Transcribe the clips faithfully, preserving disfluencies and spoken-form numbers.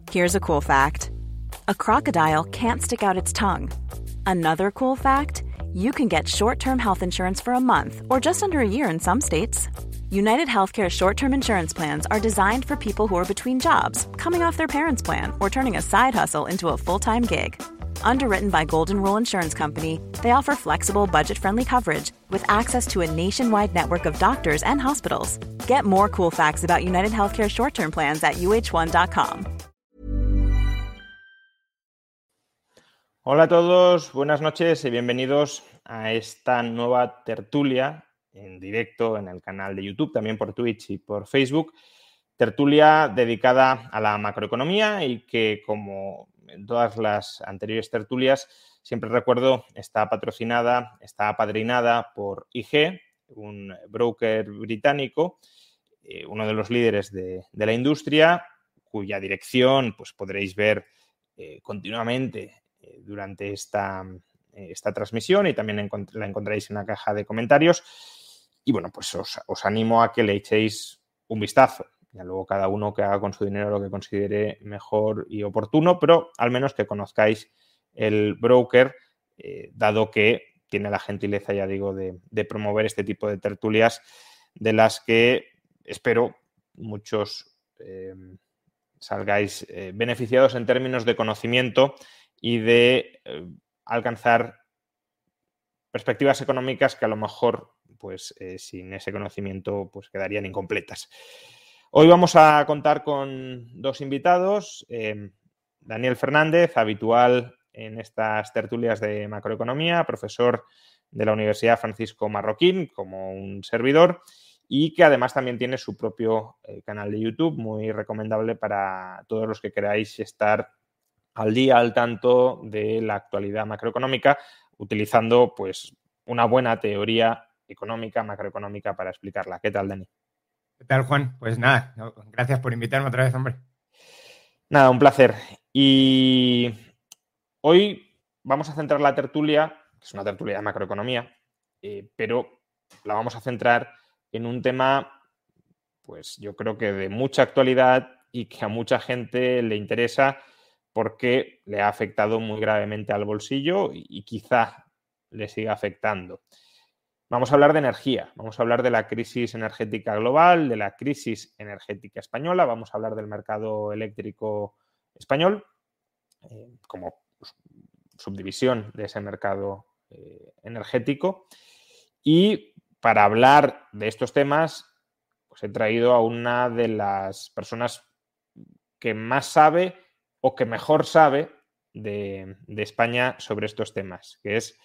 Here's a cool fact. A crocodile can't stick out its tongue. Another cool fact, you can get short-term health insurance for a month or just under a year in some states. United Healthcare short-term insurance plans are designed for people who are between jobs, coming off their parents' plan, or turning a side hustle into a full-time gig. Underwritten by Golden Rule Insurance Company, they offer flexible, budget-friendly coverage with access to a nationwide network of doctors and hospitals. Get more cool facts about United Healthcare short-term plans at U H one dot com. Hola a todos, buenas noches y bienvenidos a esta nueva tertulia en directo en el canal de YouTube, también por Twitch y por Facebook. Tertulia dedicada a la macroeconomía y que, como en todas las anteriores tertulias, siempre recuerdo, está patrocinada, está apadrinada por I G, un broker británico, eh, uno de los líderes de, de la industria, cuya dirección pues, podréis ver eh, continuamente eh, durante esta, eh, esta transmisión y también encont- la encontraréis en la caja de comentarios. Y bueno, pues os, os animo a que le echéis un vistazo. Ya luego cada uno que haga con su dinero lo que considere mejor y oportuno, pero al menos que conozcáis el broker, eh, dado que tiene la gentileza, ya digo, de, de promover este tipo de tertulias de las que espero muchos eh, salgáis eh, beneficiados en términos de conocimiento y de eh, alcanzar perspectivas económicas que a lo mejor, pues eh, sin ese conocimiento, pues quedarían incompletas. Hoy vamos a contar con dos invitados. Eh, Daniel Fernández, habitual en estas tertulias de macroeconomía, profesor de la Universidad Francisco Marroquín, como un servidor, y que además también tiene su propio eh, canal de YouTube, muy recomendable para todos los que queráis estar al día, al tanto de la actualidad macroeconómica, utilizando pues una buena teoría económica, macroeconómica para explicarla. ¿Qué tal, Dani? ¿Qué tal, Juan? Pues nada, gracias por invitarme otra vez, hombre. Nada, un placer. Y hoy vamos a centrar la tertulia, que es una tertulia de macroeconomía, eh, pero la vamos a centrar en un tema, pues yo creo que de mucha actualidad y que a mucha gente le interesa porque le ha afectado muy gravemente al bolsillo y, y quizá le siga afectando. Vamos a hablar de energía, vamos a hablar de la crisis energética global, de la crisis energética española, vamos a hablar del mercado eléctrico español eh, como subdivisión de ese mercado eh, energético. Y para hablar de estos temas, pues he traído a una de las personas que más sabe o que mejor sabe de, de España sobre estos temas, que es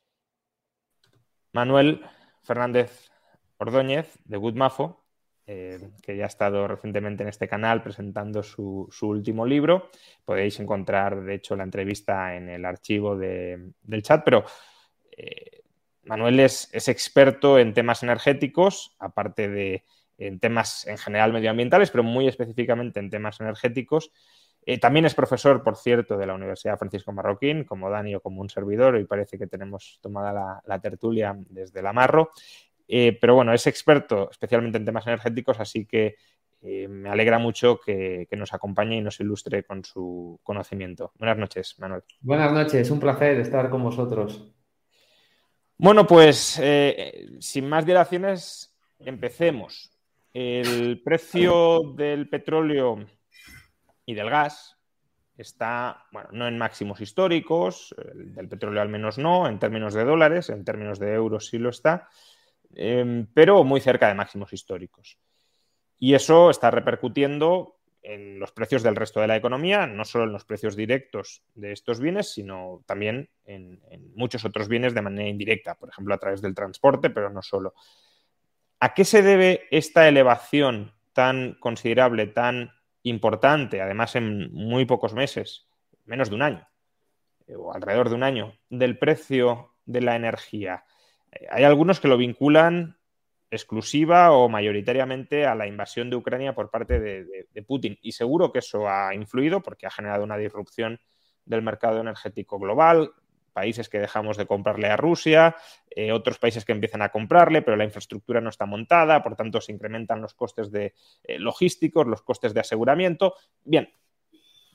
Manuel Fernández Ordóñez, de Woodmafo, eh, que ya ha estado recientemente en este canal presentando su, su último libro. Podéis encontrar, de hecho, la entrevista en el archivo de, del chat, pero eh, Manuel es, es experto en temas energéticos, aparte de en temas en general medioambientales, pero muy específicamente en temas energéticos. Eh, también es profesor, por cierto, de la Universidad Francisco Marroquín, como Dani o como un servidor, y parece que tenemos tomada la, la tertulia desde la Marro. Eh, pero bueno, es experto especialmente en temas energéticos, así que eh, me alegra mucho que, que nos acompañe y nos ilustre con su conocimiento. Buenas noches, Manuel. Buenas noches, un placer estar con vosotros. Bueno, pues eh, sin más dilaciones, empecemos. El precio del petróleo y del gas está, bueno, no en máximos históricos, el del petróleo al menos no, en términos de dólares, en términos de euros sí lo está, eh, pero muy cerca de máximos históricos. Y eso está repercutiendo en los precios del resto de la economía, no solo en los precios directos de estos bienes, sino también en, en muchos otros bienes de manera indirecta, por ejemplo, a través del transporte, pero no solo. ¿A qué se debe esta elevación tan considerable, tan importante, además en muy pocos meses, menos de un año, o alrededor de un año, del precio de la energía? Hay algunos que lo vinculan exclusiva o mayoritariamente a la invasión de Ucrania por parte de, de, de Putin. Y seguro que eso ha influido porque ha generado una disrupción del mercado energético global, países que dejamos de comprarle a Rusia, eh, otros países que empiezan a comprarle, pero la infraestructura no está montada, por tanto se incrementan los costes de, eh, logísticos, los costes de aseguramiento. Bien,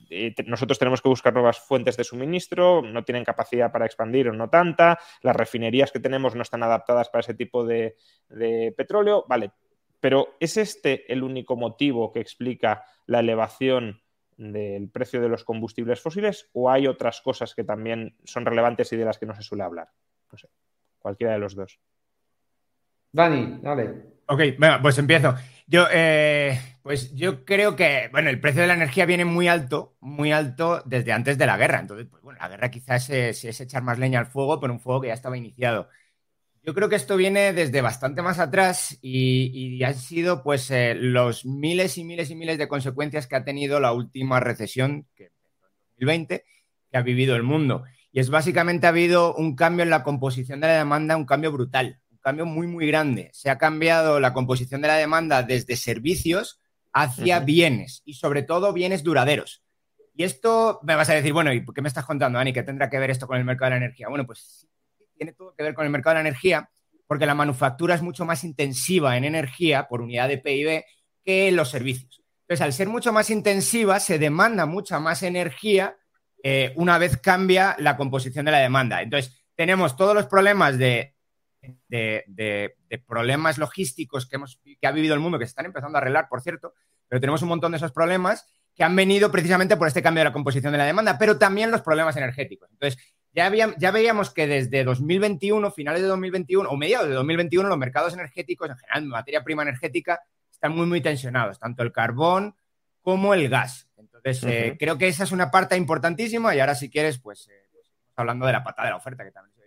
eh, te, nosotros tenemos que buscar nuevas fuentes de suministro, no tienen capacidad para expandir o no tanta, las refinerías que tenemos no están adaptadas para ese tipo de, de petróleo, vale, pero ¿es este el único motivo que explica la elevación del precio de los combustibles fósiles o hay otras cosas que también son relevantes y de las que no se suele hablar? No sé, cualquiera de los dos. Dani, dale. Ok, bueno, pues empiezo. Yo, eh, pues yo creo que, bueno, el precio de la energía viene muy alto, muy alto desde antes de la guerra. Entonces, pues bueno, la guerra quizás es, es echar más leña al fuego, pero un fuego que ya estaba iniciado. Yo creo que esto viene desde bastante más atrás y, y han sido pues eh, los miles y miles y miles de consecuencias que ha tenido la última recesión, que empezó en dos mil veinte, que ha vivido el mundo. Y es básicamente ha habido un cambio en la composición de la demanda, un cambio brutal. Cambio muy, muy grande. Se ha cambiado la composición de la demanda desde servicios hacia uh-huh. bienes y sobre todo bienes duraderos. Y esto me vas a decir, bueno, ¿y por qué me estás contando, Dani, que tendrá que ver esto con el mercado de la energía? Bueno, pues sí, tiene todo que ver con el mercado de la energía porque la manufactura es mucho más intensiva en energía por unidad de P I B que los servicios. Entonces, al ser mucho más intensiva, se demanda mucha más energía eh, una vez cambia la composición de la demanda. Entonces, tenemos todos los problemas de De, de, de problemas logísticos que, hemos, que ha vivido el mundo, que se están empezando a arreglar, por cierto, pero tenemos un montón de esos problemas que han venido precisamente por este cambio de la composición de la demanda, pero también los problemas energéticos. Entonces, ya, había, ya veíamos que desde dos mil veintiuno, finales de dos mil veintiuno o mediados de dos mil veintiuno, los mercados energéticos, en general, materia prima energética, están muy, muy tensionados, tanto el carbón como el gas. Entonces, uh-huh. eh, creo que esa es una parte importantísima y ahora, si quieres, pues, eh, pues hablando de la patada de la oferta, que también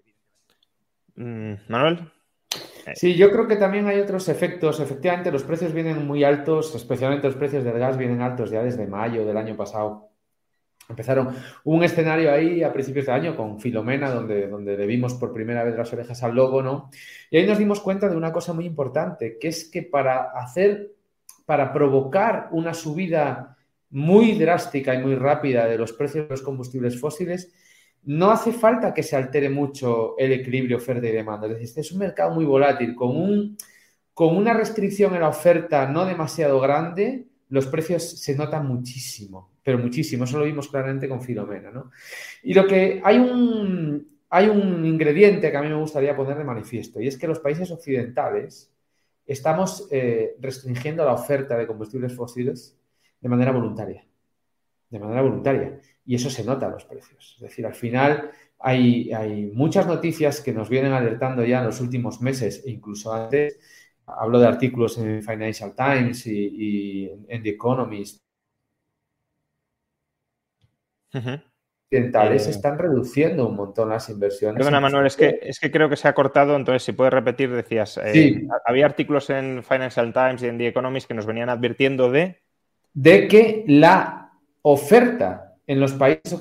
Manuel. Sí, yo creo que también hay otros efectos. Efectivamente, los precios vienen muy altos, especialmente los precios del gas vienen altos ya desde mayo del año pasado. Empezaron un escenario ahí a principios de año con Filomena, donde, donde le vimos por primera vez las orejas al lobo, ¿no? Y ahí nos dimos cuenta de una cosa muy importante, que es que para hacer, para provocar una subida muy drástica y muy rápida de los precios de los combustibles fósiles, no hace falta que se altere mucho el equilibrio oferta y demanda. Es decir, este es un mercado muy volátil. Con, un, con una restricción en la oferta no demasiado grande, los precios se notan muchísimo, pero muchísimo. Eso lo vimos claramente con Filomena, ¿no? Y lo que hay un, hay un ingrediente que a mí me gustaría poner de manifiesto, y es que los países occidentales estamos eh, restringiendo la oferta de combustibles fósiles de manera voluntaria. De manera voluntaria. Y eso se nota en los precios. Es decir, al final hay, hay muchas noticias que nos vienen alertando ya en los últimos meses e incluso antes. Hablo de artículos en Financial Times y, y en The Economist. Uh-huh. Occidentales eh... están reduciendo un montón las inversiones. Perdona, Manuel, es que, es que creo que se ha cortado, entonces si puedes repetir, decías, eh, sí. había artículos en Financial Times y en The Economist que nos venían advirtiendo de... De que la oferta en los países...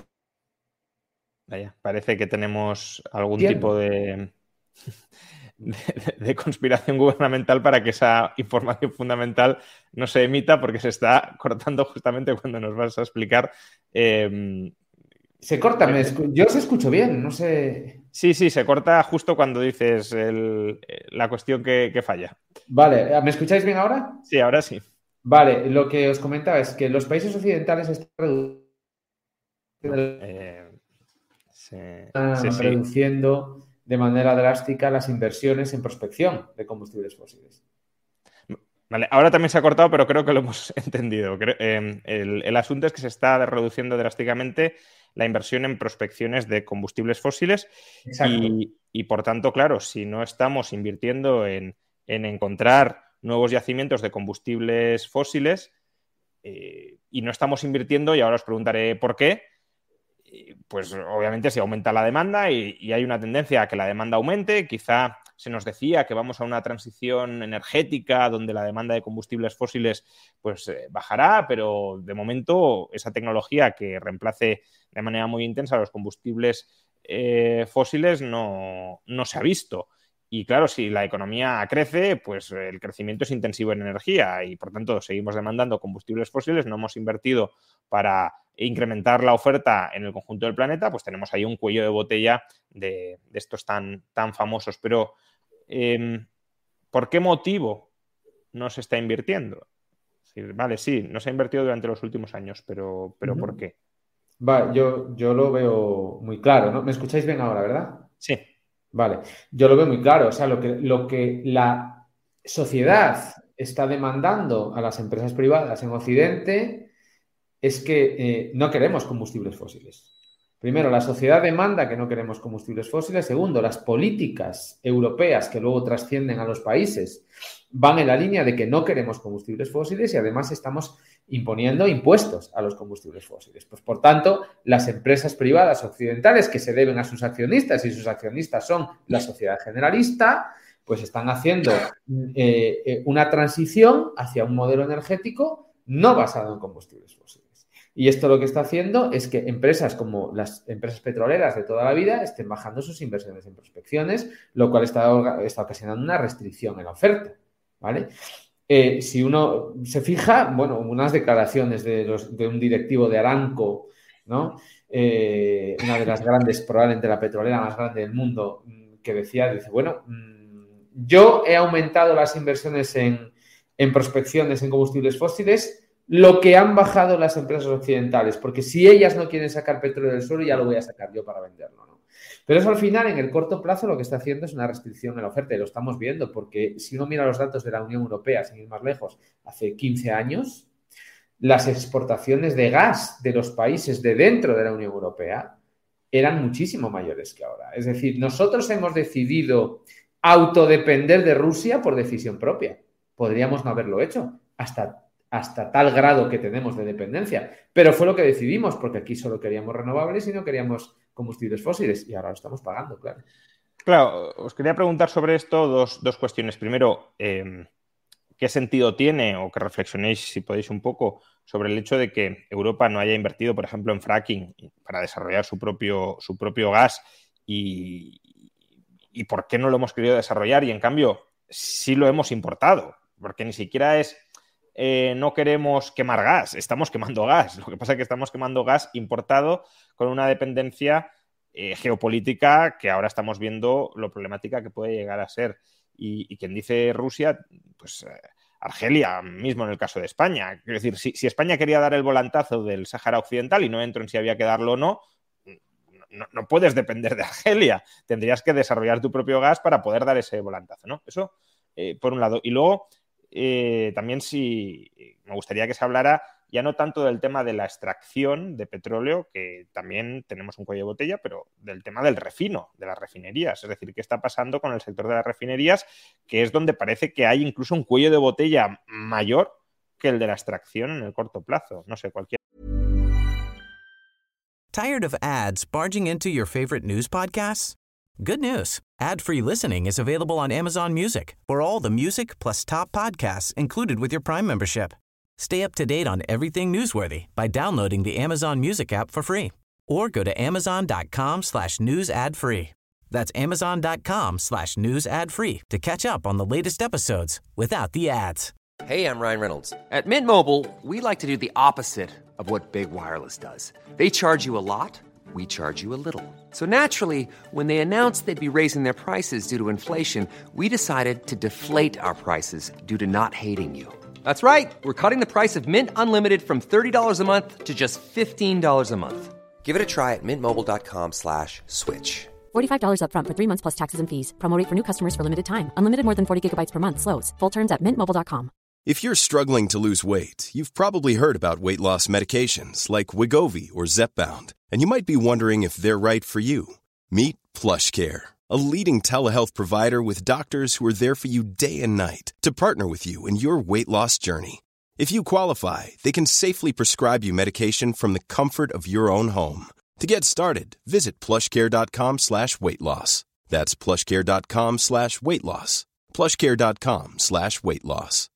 Vaya, parece que tenemos algún ¿Entiendo? tipo de, de, de conspiración gubernamental para que esa información fundamental no se emita porque se está cortando justamente cuando nos vas a explicar. Eh, se corta, me escu- yo os escucho bien, no sé... Sí, sí, se corta justo cuando dices el, la cuestión que, que falla. Vale, ¿me escucháis bien ahora? Sí, ahora sí. Vale, lo que os comentaba es que los países occidentales están reduciendo... No, eh... Sí, sí, sí. reduciendo de manera drástica las inversiones en prospección de combustibles fósiles. Vale, ahora también se ha cortado, pero creo que lo hemos entendido. Eh, el, el asunto es que se está reduciendo drásticamente la inversión en prospecciones de combustibles fósiles y, y, por tanto, claro, si no estamos invirtiendo en, en encontrar nuevos yacimientos de combustibles fósiles eh, y no estamos invirtiendo, y ahora os preguntaré por qué, pues obviamente se aumenta la demanda y, y hay una tendencia a que la demanda aumente. Quizá se nos decía que vamos a una transición energética donde la demanda de combustibles fósiles pues eh, bajará, pero de momento esa tecnología que reemplace de manera muy intensa los combustibles eh, fósiles no, no se ha visto. Y claro, si la economía crece, pues el crecimiento es intensivo en energía y por tanto seguimos demandando combustibles fósiles, no hemos invertido para incrementar la oferta en el conjunto del planeta, pues tenemos ahí un cuello de botella de, de estos tan, tan famosos. Pero, eh, ¿por qué motivo no se está invirtiendo? Es decir, vale, sí, no se ha invertido durante los últimos años, pero, pero Uh-huh. ¿por qué? Va, yo, yo lo veo muy claro, ¿no? ¿Me escucháis bien ahora, verdad? Sí. Vale, yo lo veo muy claro. O sea, lo que, lo que la sociedad está demandando a las empresas privadas en Occidente es que eh, no queremos combustibles fósiles. Primero, la sociedad demanda que no queremos combustibles fósiles. Segundo, las políticas europeas que luego trascienden a los países van en la línea de que no queremos combustibles fósiles y además estamos imponiendo impuestos a los combustibles fósiles. Pues, por tanto, las empresas privadas occidentales que se deben a sus accionistas y sus accionistas son la sociedad generalista, pues están haciendo eh, una transición hacia un modelo energético no basado en combustibles fósiles. Y esto lo que está haciendo es que empresas como las empresas petroleras de toda la vida estén bajando sus inversiones en prospecciones, lo cual está, está ocasionando una restricción en la oferta, ¿vale? Eh, si uno se fija, bueno, unas declaraciones de, los, de un directivo de Aramco, ¿no? Eh, una de las grandes, probablemente la petrolera más grande del mundo, que decía, dice, bueno, yo he aumentado las inversiones en, en prospecciones en combustibles fósiles lo que han bajado las empresas occidentales, porque si ellas no quieren sacar petróleo del suelo, ya lo voy a sacar yo para venderlo, ¿no? Pero eso al final, en el corto plazo, lo que está haciendo es una restricción en la oferta y lo estamos viendo, porque si uno mira los datos de la Unión Europea, sin ir más lejos, hace quince años, las exportaciones de gas de los países de dentro de la Unión Europea eran muchísimo mayores que ahora. Es decir, nosotros hemos decidido autodepender de Rusia por decisión propia. Podríamos no haberlo hecho hasta hasta tal grado que tenemos de dependencia. Pero fue lo que decidimos, porque aquí solo queríamos renovables y no queríamos combustibles fósiles, y ahora lo estamos pagando, claro. Claro, os quería preguntar sobre esto dos, dos cuestiones. Primero, eh, ¿qué sentido tiene, o que reflexionéis, si podéis, un poco sobre el hecho de que Europa no haya invertido, por ejemplo, en fracking para desarrollar su propio, su propio gas y, y por qué no lo hemos querido desarrollar y, en cambio, sí lo hemos importado? Porque ni siquiera es... Eh, no queremos quemar gas, estamos quemando gas. Lo que pasa es que estamos quemando gas importado con una dependencia eh, geopolítica que ahora estamos viendo lo problemática que puede llegar a ser. Y, y quien dice Rusia, pues eh, Argelia mismo en el caso de España. Quiero decir, si, si España quería dar el volantazo del Sáhara Occidental, y no entro en si había que darlo o no, no, no puedes depender de Argelia. Tendrías que desarrollar tu propio gas para poder dar ese volantazo, ¿no? Eso, eh, por un lado. Y luego... Eh, también sí me gustaría que se hablara ya no tanto del tema de la extracción de petróleo, que también tenemos un cuello de botella, pero del tema del refino, de las refinerías. Es decir, ¿qué está pasando con el sector de las refinerías? Que es donde parece que hay incluso un cuello de botella mayor que el de la extracción en el corto plazo. No sé, cualquier... ¿Tired of ads barging into your favorite news podcasts? Good news. Ad-free listening is available on Amazon Music for all the music plus top podcasts included with your Prime membership. Stay up to date on everything newsworthy by downloading the Amazon Music app for free or go to amazon.com slash news ad free. That's amazon.com slash news ad free to catch up on the latest episodes without the ads. Hey, I'm Ryan Reynolds. At Mint Mobile, we like to do the opposite of what Big Wireless does. They charge you a lot. We charge you a little. So naturally, when they announced they'd be raising their prices due to inflation, we decided to deflate our prices due to not hating you. That's right. We're cutting the price of Mint Unlimited from thirty dollars a month to just fifteen dollars a month. Give it a try at mintmobile.com slash switch. forty-five dollars up front for three months plus taxes and fees. Promo rate for new customers for limited time. Unlimited more than forty gigabytes per month slows. Full terms at mint mobile dot com. If you're struggling to lose weight, you've probably heard about weight loss medications like Wegovy or Zepbound, and you might be wondering if they're right for you. Meet PlushCare, a leading telehealth provider with doctors who are there for you day and night to partner with you in your weight loss journey. If you qualify, they can safely prescribe you medication from the comfort of your own home. To get started, visit plushcare.com slash weight loss. That's plushcare.com slash weight loss. plushcare.com slash weight loss.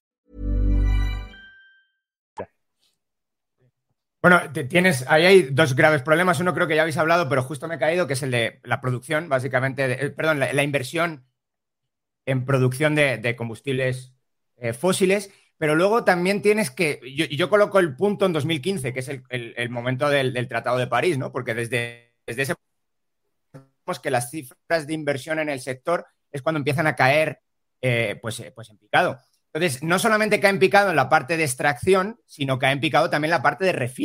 Bueno, tienes, ahí hay dos graves problemas. Uno creo que ya habéis hablado, pero justo me he caído, que es el de la producción, básicamente, de, perdón, la, la inversión en producción de, de combustibles eh, fósiles. Pero luego también tienes que... Yo, yo coloco el punto en dos mil quince, que es el, el, el momento del, del Tratado de París, ¿no? Porque desde, desde ese momento que las cifras de inversión en el sector es cuando empiezan a caer eh, pues, eh, pues en picado. Entonces, no solamente cae en picado en la parte de extracción, sino que ha en picado también la parte de refino.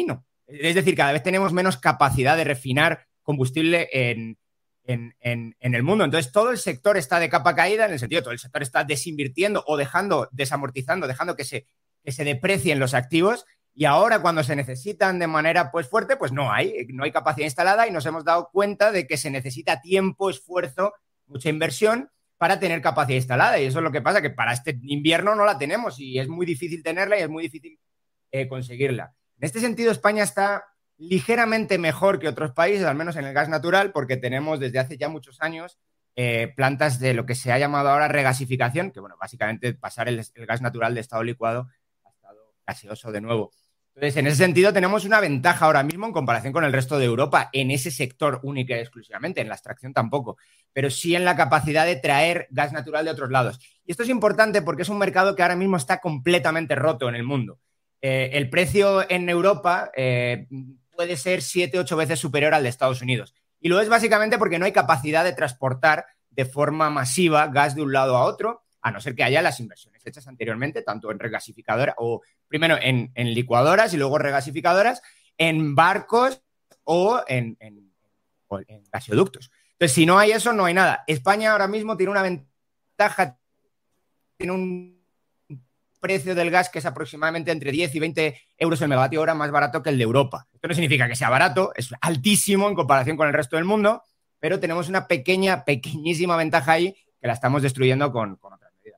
Es decir, cada vez tenemos menos capacidad de refinar combustible en, en, en, en el mundo. Entonces, todo el sector está de capa caída, en el sentido de todo el sector está desinvirtiendo o dejando, desamortizando, dejando que se, que se deprecien los activos. Y ahora, cuando se necesitan de manera pues, fuerte, pues no hay, no hay capacidad instalada y nos hemos dado cuenta de que se necesita tiempo, esfuerzo, mucha inversión para tener capacidad instalada. Y eso es lo que pasa, que para este invierno no la tenemos y es muy difícil tenerla y es muy difícil eh, conseguirla. En este sentido, España está ligeramente mejor que otros países, al menos en el gas natural, porque tenemos desde hace ya muchos años eh, plantas de lo que se ha llamado ahora regasificación, que bueno, básicamente pasar el, el gas natural de estado licuado a estado gaseoso de nuevo. Entonces, en ese sentido, tenemos una ventaja ahora mismo en comparación con el resto de Europa, en ese sector único y exclusivamente, en la extracción tampoco, pero sí en la capacidad de traer gas natural de otros lados. Y esto es importante porque es un mercado que ahora mismo está completamente roto en el mundo. Eh, el precio en Europa eh, puede ser siete, ocho veces superior al de Estados Unidos. Y lo es básicamente porque no hay capacidad de transportar de forma masiva gas de un lado a otro, a no ser que haya las inversiones hechas anteriormente, tanto en regasificadoras, o primero en, en licuadoras y luego regasificadoras, en barcos o en, en, o en gasoductos. Entonces, si no hay eso, no hay nada. España ahora mismo tiene una ventaja, tiene un precio del gas que es aproximadamente entre diez y veinte euros el megavatio hora más barato que el de Europa. Esto no significa que sea barato, es altísimo en comparación con el resto del mundo, pero tenemos una pequeña, pequeñísima ventaja ahí que la estamos destruyendo con, con otras medidas.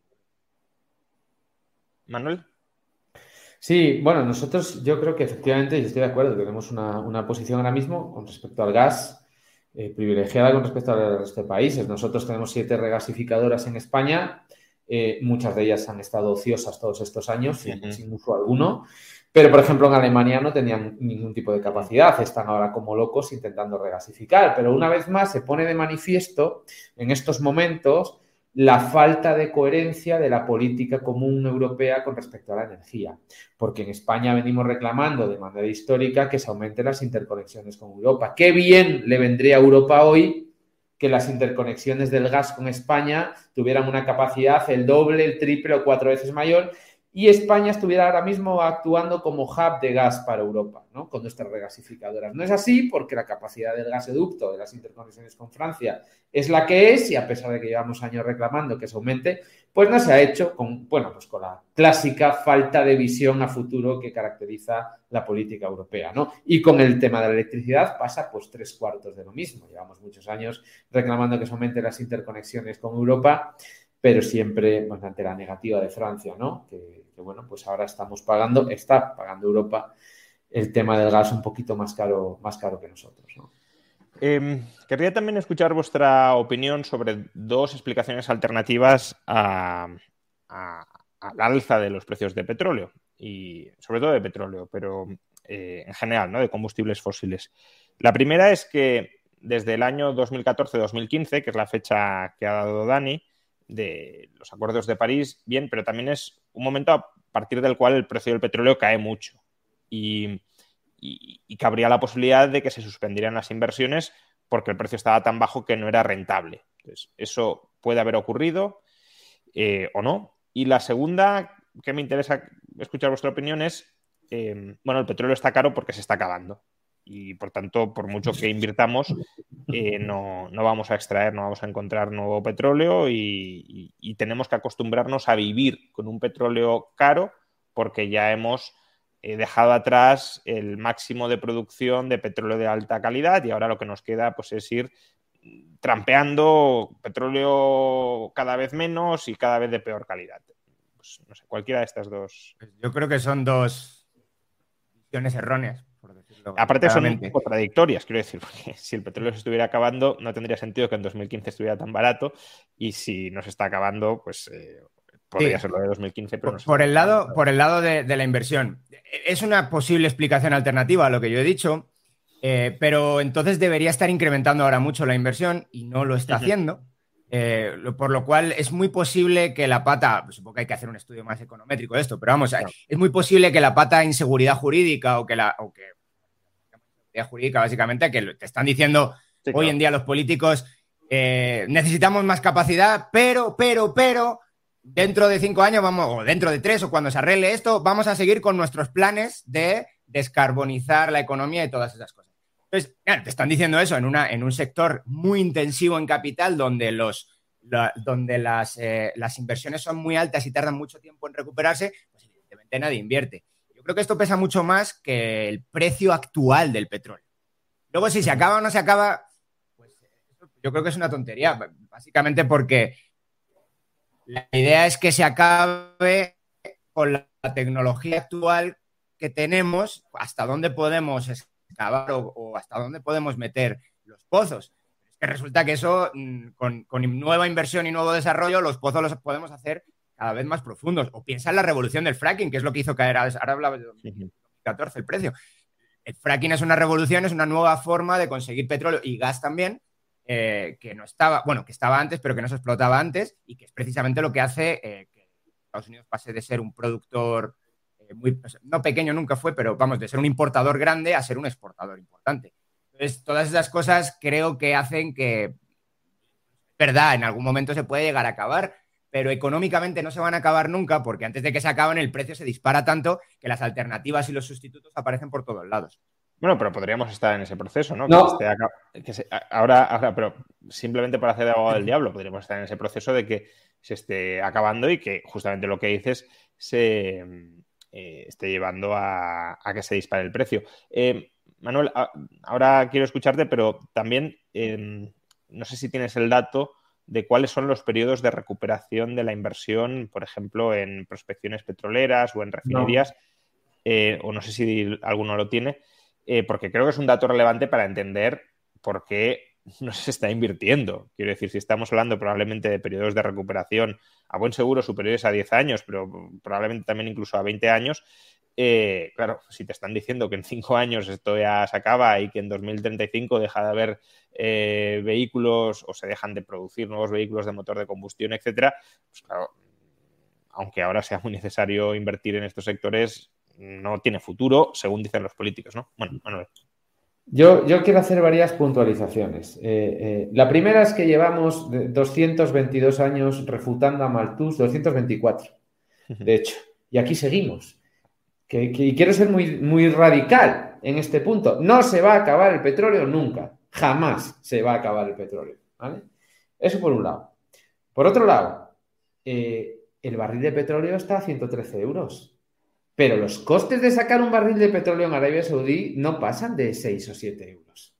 Manuel. Sí, bueno, nosotros yo creo que efectivamente, y estoy de acuerdo, tenemos una, una posición ahora mismo con respecto al gas eh, privilegiada con respecto al resto de países. Nosotros tenemos siete regasificadoras en España. Eh, muchas de ellas han estado ociosas todos estos años, sin, uh-huh. sin uso alguno. Pero, por ejemplo, en Alemania no tenían ningún tipo de capacidad. Están ahora como locos intentando regasificar. Pero una vez más se pone de manifiesto en estos momentos la falta de coherencia de la política común europea con respecto a la energía. Porque en España venimos reclamando de manera histórica que se aumenten las interconexiones con Europa. ¡Qué bien le vendría a Europa hoy que las interconexiones del gas con España tuvieran una capacidad el doble, el triple o cuatro veces mayor y España estuviera ahora mismo actuando como hub de gas para Europa, ¿no? Con nuestras regasificadoras. No es así porque la capacidad del gasoducto, de las interconexiones con Francia, es la que es y a pesar de que llevamos años reclamando que se aumente, pues no se ha hecho con, bueno, pues con la clásica falta de visión a futuro que caracteriza la política europea, ¿no? Y con el tema de la electricidad pasa pues tres cuartos de lo mismo. Llevamos muchos años reclamando que se aumenten las interconexiones con Europa, pero siempre pues, ante la negativa de Francia, ¿no? Que, que, bueno, pues ahora estamos pagando, está pagando Europa el tema del gas un poquito más caro, más caro que nosotros, ¿no? Eh, querría también escuchar vuestra opinión sobre dos explicaciones alternativas a, a, al alza de los precios de petróleo, y sobre todo de petróleo, pero eh, en general, ¿no? De combustibles fósiles. La primera es que desde el año dos mil catorce dos mil quince, que es la fecha que ha dado Dani, de los acuerdos de París, bien, pero también es un momento a partir del cual el precio del petróleo cae mucho y, y, y cabría la posibilidad de que se suspendieran las inversiones porque el precio estaba tan bajo que no era rentable. Entonces, eso puede haber ocurrido eh, o no. Y la segunda, que me interesa escuchar vuestra opinión, es, eh, bueno, el petróleo está caro porque se está acabando. Y, por tanto, por mucho que invirtamos, eh, no, no vamos a extraer, no vamos a encontrar nuevo petróleo y, y, y tenemos que acostumbrarnos a vivir con un petróleo caro porque ya hemos eh, dejado atrás el máximo de producción de petróleo de alta calidad y ahora lo que nos queda pues, es ir trampeando petróleo cada vez menos y cada vez de peor calidad. Pues, no sé, cualquiera de estas dos. Yo creo que son dos visiones erróneas. Aparte son contradictorias, quiero decir, porque si el petróleo se estuviera acabando no tendría sentido que en dos mil quince estuviera tan barato y si no se está acabando, pues eh, podría sí. ser lo de dos mil quince. Pero por, no por, el lado, por el lado de, de la inversión. Es una posible explicación alternativa a lo que yo he dicho, eh, pero entonces debería estar incrementando ahora mucho la inversión y no lo está uh-huh. haciendo. Eh, lo, por lo cual es muy posible que la pata, pues supongo que hay que hacer un estudio más econométrico de esto, pero vamos, claro. es muy posible que la pata inseguridad jurídica o que la o que jurídica básicamente, que te están diciendo sí, claro. hoy en día los políticos eh, necesitamos más capacidad, pero, pero, pero dentro de cinco años vamos, o dentro de tres o cuando se arregle esto, vamos a seguir con nuestros planes de descarbonizar la economía y todas esas cosas. Entonces, claro, te están diciendo eso en, una, en un sector muy intensivo en capital donde, los, la, donde las, eh, las inversiones son muy altas y tardan mucho tiempo en recuperarse, pues evidentemente nadie invierte. Yo creo que esto pesa mucho más que el precio actual del petróleo. Luego, si se acaba o no se acaba, pues yo creo que es una tontería, básicamente porque la idea es que se acabe con la tecnología actual que tenemos, hasta dónde podemos excavar o, o hasta dónde podemos meter los pozos. Es que resulta que eso, con, con nueva inversión y nuevo desarrollo, los pozos los podemos hacer cada vez más profundos. O piensa en la revolución del fracking, que es lo que hizo caer, ahora hablaba de dos mil catorce el precio. El fracking es una revolución, es una nueva forma de conseguir petróleo y gas también, eh, que no estaba, bueno, que estaba antes, pero que no se explotaba antes, y que es precisamente lo que hace eh, que Estados Unidos pase de ser un productor eh, muy, no pequeño nunca fue, pero vamos, de ser un importador grande a ser un exportador importante. Entonces, todas esas cosas creo que hacen que, es verdad, en algún momento se puede llegar a acabar, pero económicamente no se van a acabar nunca, porque antes de que se acaben el precio se dispara tanto que las alternativas y los sustitutos aparecen por todos lados. Bueno, pero podríamos estar en ese proceso, ¿no? No. Que esté acá, que se, ahora, ahora, pero simplemente para hacer de abogado del diablo, podríamos estar en ese proceso de que se esté acabando y que justamente lo que dices se eh, esté llevando a, a que se dispare el precio. Eh, Manuel, a, ahora quiero escucharte, pero también eh, no sé si tienes el dato de cuáles son los periodos de recuperación de la inversión, por ejemplo, en prospecciones petroleras o en refinerías, no. Eh, o no sé si alguno lo tiene, eh, porque creo que es un dato relevante para entender por qué no se está invirtiendo. Quiero decir, si estamos hablando probablemente de periodos de recuperación a buen seguro superiores a diez años, pero probablemente también incluso a veinte años, eh, claro, si te están diciendo que en cinco años esto ya se acaba y que en dos mil treinta y cinco deja de haber eh, vehículos o se dejan de producir nuevos vehículos de motor de combustión, etcétera, pues claro, aunque ahora sea muy necesario invertir en estos sectores, no tiene futuro, según dicen los políticos, ¿no? Bueno, Manuel. Yo, yo quiero hacer varias puntualizaciones. Eh, eh, la primera es que llevamos doscientos veintidós años refutando a Malthus, doscientos veinticuatro, de hecho, y aquí seguimos. Que, que, y quiero ser muy, muy radical en este punto. No se va a acabar el petróleo nunca. Jamás se va a acabar el petróleo, ¿vale? Eso por un lado. Por otro lado, eh, el barril de petróleo está a ciento trece euros. Pero los costes de sacar un barril de petróleo en Arabia Saudí no pasan de seis o siete euros.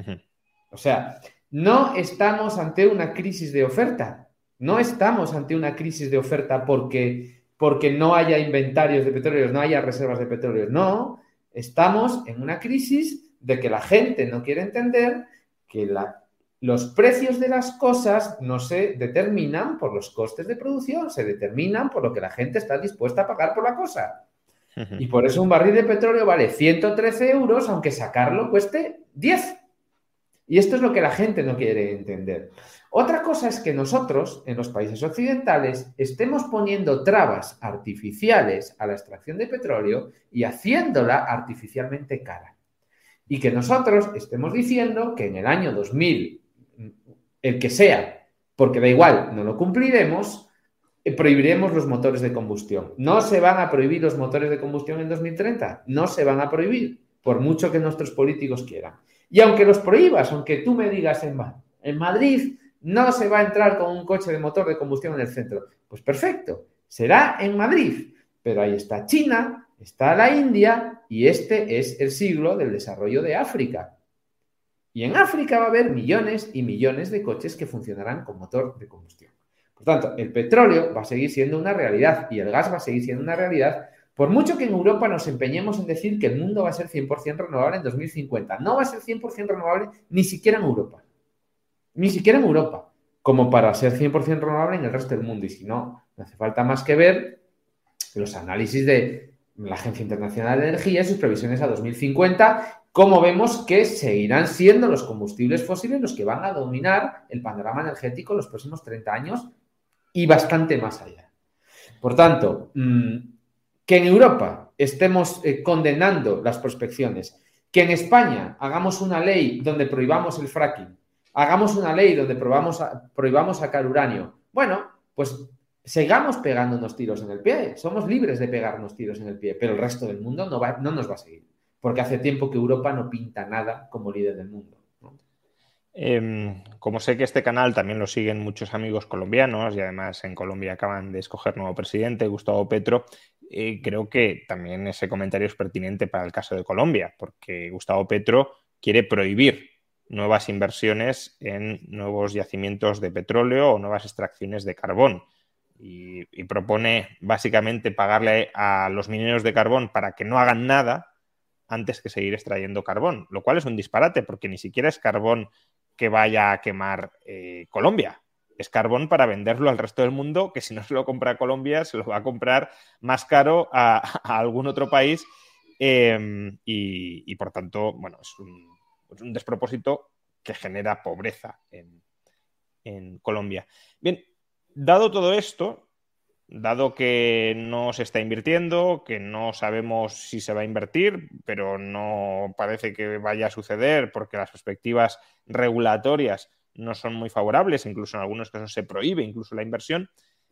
O sea, no estamos ante una crisis de oferta. No estamos ante una crisis de oferta porque... porque no haya inventarios de petróleo, no haya reservas de petróleo. No, estamos en una crisis de que la gente no quiere entender que la, los precios de las cosas no se determinan por los costes de producción, se determinan por lo que la gente está dispuesta a pagar por la cosa. Y por eso un barril de petróleo vale ciento trece euros, aunque sacarlo cueste diez. Y esto es lo que la gente no quiere entender. Otra cosa es que nosotros, en los países occidentales, estemos poniendo trabas artificiales a la extracción de petróleo y haciéndola artificialmente cara. Y que nosotros estemos diciendo que en el año dos mil, el que sea, porque da igual, no lo cumpliremos, prohibiremos los motores de combustión. No se van a prohibir los motores de combustión en dos mil treinta, no se van a prohibir, por mucho que nuestros políticos quieran. Y aunque los prohíbas, aunque tú me digas en, en Madrid no se va a entrar con un coche de motor de combustión en el centro, pues perfecto, será en Madrid, pero ahí está China, está la India y este es el siglo del desarrollo de África. Y en África va a haber millones y millones de coches que funcionarán con motor de combustión. Por tanto, el petróleo va a seguir siendo una realidad y el gas va a seguir siendo una realidad. Por mucho que en Europa nos empeñemos en decir que el mundo va a ser cien por ciento renovable en dos mil cincuenta, no va a ser cien por ciento renovable ni siquiera en Europa. Ni siquiera en Europa, como para ser cien por ciento renovable en el resto del mundo. Y si no, no hace falta más que ver los análisis de la Agencia Internacional de Energía y sus previsiones a dos mil cincuenta, cómo vemos que seguirán siendo los combustibles fósiles los que van a dominar el panorama energético en los próximos treinta años y bastante más allá. Por tanto, que en Europa estemos eh, condenando las prospecciones, que en España hagamos una ley donde prohibamos el fracking, hagamos una ley donde prohibamos, prohibamos sacar uranio, bueno, pues sigamos pegándonos tiros en el pie, somos libres de pegarnos tiros en el pie, pero el resto del mundo no, va, no nos va a seguir. porque hace tiempo que Europa no pinta nada como líder del mundo, ¿no? Eh, como sé que este canal también lo siguen muchos amigos colombianos y además en Colombia acaban de escoger nuevo presidente, Gustavo Petro, eh, creo que también ese comentario es pertinente para el caso de Colombia, porque Gustavo Petro quiere prohibir nuevas inversiones en nuevos yacimientos de petróleo o nuevas extracciones de carbón y, y propone básicamente pagarle a los mineros de carbón para que no hagan nada antes que seguir extrayendo carbón, lo cual es un disparate porque ni siquiera es carbón que vaya a quemar eh, Colombia. Es carbón para venderlo al resto del mundo, que si no se lo compra a Colombia, se lo va a comprar más caro a, a algún otro país eh, y, y, por tanto, bueno, es un, es un despropósito que genera pobreza en, en Colombia. Bien, dado todo esto, dado que no se está invirtiendo, que no sabemos si se va a invertir, pero no parece que vaya a suceder porque las perspectivas regulatorias no son muy favorables, incluso en algunos casos se prohíbe incluso la inversión.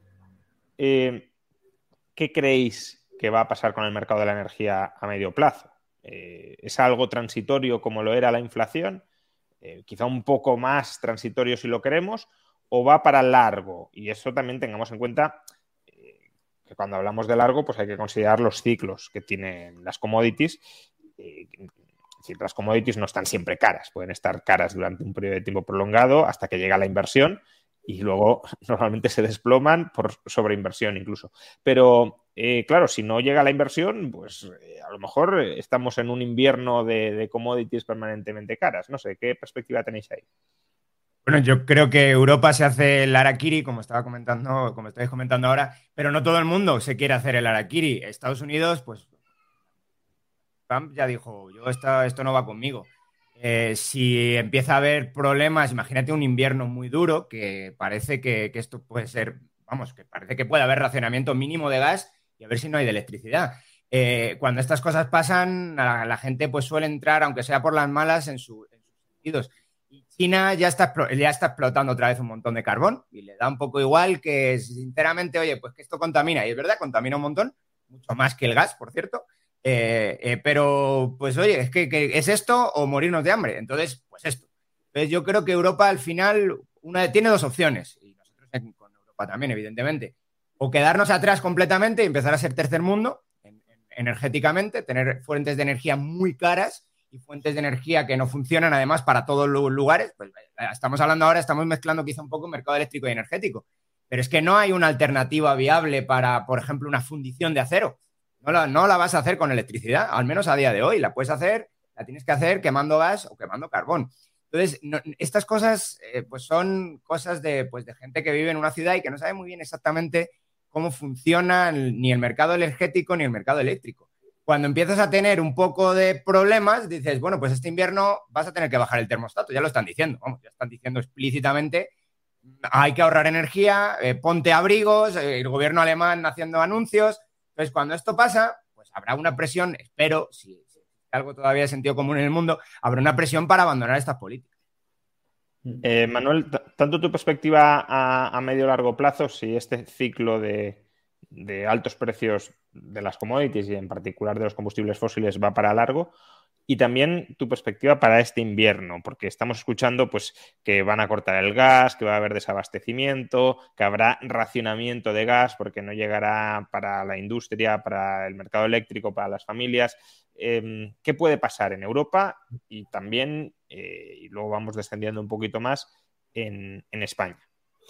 Eh, ¿Qué creéis que va a pasar con el mercado de la energía a medio plazo? Eh, ¿Es algo transitorio como lo era la inflación? Eh, quizá un poco más transitorio si lo queremos, ¿o va para largo? Y eso también tengamos en cuenta eh, que cuando hablamos de largo, pues hay que considerar los ciclos que tienen las commodities. Eh, Es decir, las commodities no están siempre caras, pueden estar caras durante un periodo de tiempo prolongado hasta que llega la inversión y luego normalmente se desploman por sobreinversión incluso. Pero, eh, claro, si no llega la inversión, pues eh, a lo mejor estamos en un invierno de, de commodities permanentemente caras. No sé, ¿qué perspectiva tenéis ahí? Bueno, yo creo que Europa se hace el harakiri, como estaba comentando, como estáis comentando ahora, pero no todo el mundo se quiere hacer el harakiri. Estados Unidos, pues Trump ya dijo, yo esto, esto no va conmigo. Eh, si empieza a haber problemas, imagínate un invierno muy duro, que parece que, que esto puede ser, vamos, que parece que puede haber racionamiento mínimo de gas y a ver si no hay de electricidad. Eh, cuando estas cosas pasan, la, la gente pues suele entrar, aunque sea por las malas, en, su, en sus sentidos. Y China ya está, ya está explotando otra vez un montón de carbón y le da un poco igual que, sinceramente, oye, pues que esto contamina. Y es verdad, contamina un montón, mucho más que el gas, por cierto. Eh, eh, pero, pues oye, es que, que es esto o morirnos de hambre. Entonces, pues esto. Entonces, yo creo que Europa al final una, tiene dos opciones, y nosotros en, con Europa también, evidentemente. O quedarnos atrás completamente y empezar a ser tercer mundo en, en, energéticamente, tener fuentes de energía muy caras y fuentes de energía que no funcionan además para todos los lugares. Pues estamos hablando ahora, estamos mezclando quizá un poco mercado eléctrico y energético. Pero es que no hay una alternativa viable para, por ejemplo, una fundición de acero. No la, no la vas a hacer con electricidad, al menos a día de hoy. La puedes hacer, la tienes que hacer quemando gas o quemando carbón. Entonces, no, estas cosas eh, pues son cosas de, pues de gente que vive en una ciudad y que no sabe muy bien exactamente cómo funciona el, ni el mercado energético ni el mercado eléctrico. Cuando empiezas a tener un poco de problemas, dices, bueno, pues este invierno vas a tener que bajar el termostato. Ya lo están diciendo, vamos, ya están diciendo explícitamente, hay que ahorrar energía, eh, ponte abrigos, eh, el gobierno alemán haciendo anuncios. Entonces, cuando esto pasa, pues habrá una presión, espero, si, si algo todavía de sentido común en el mundo, habrá una presión para abandonar estas políticas. Eh, Manuel, t- tanto tu perspectiva a, a medio o largo plazo, si este ciclo de, de altos precios de las commodities y en particular de los combustibles fósiles va para largo, y también tu perspectiva para este invierno, porque estamos escuchando pues, que van a cortar el gas, que va a haber desabastecimiento, que habrá racionamiento de gas porque no llegará para la industria, para el mercado eléctrico, para las familias. Eh, ¿Qué puede pasar en Europa? Y también, eh, y luego vamos descendiendo un poquito más, en, en España.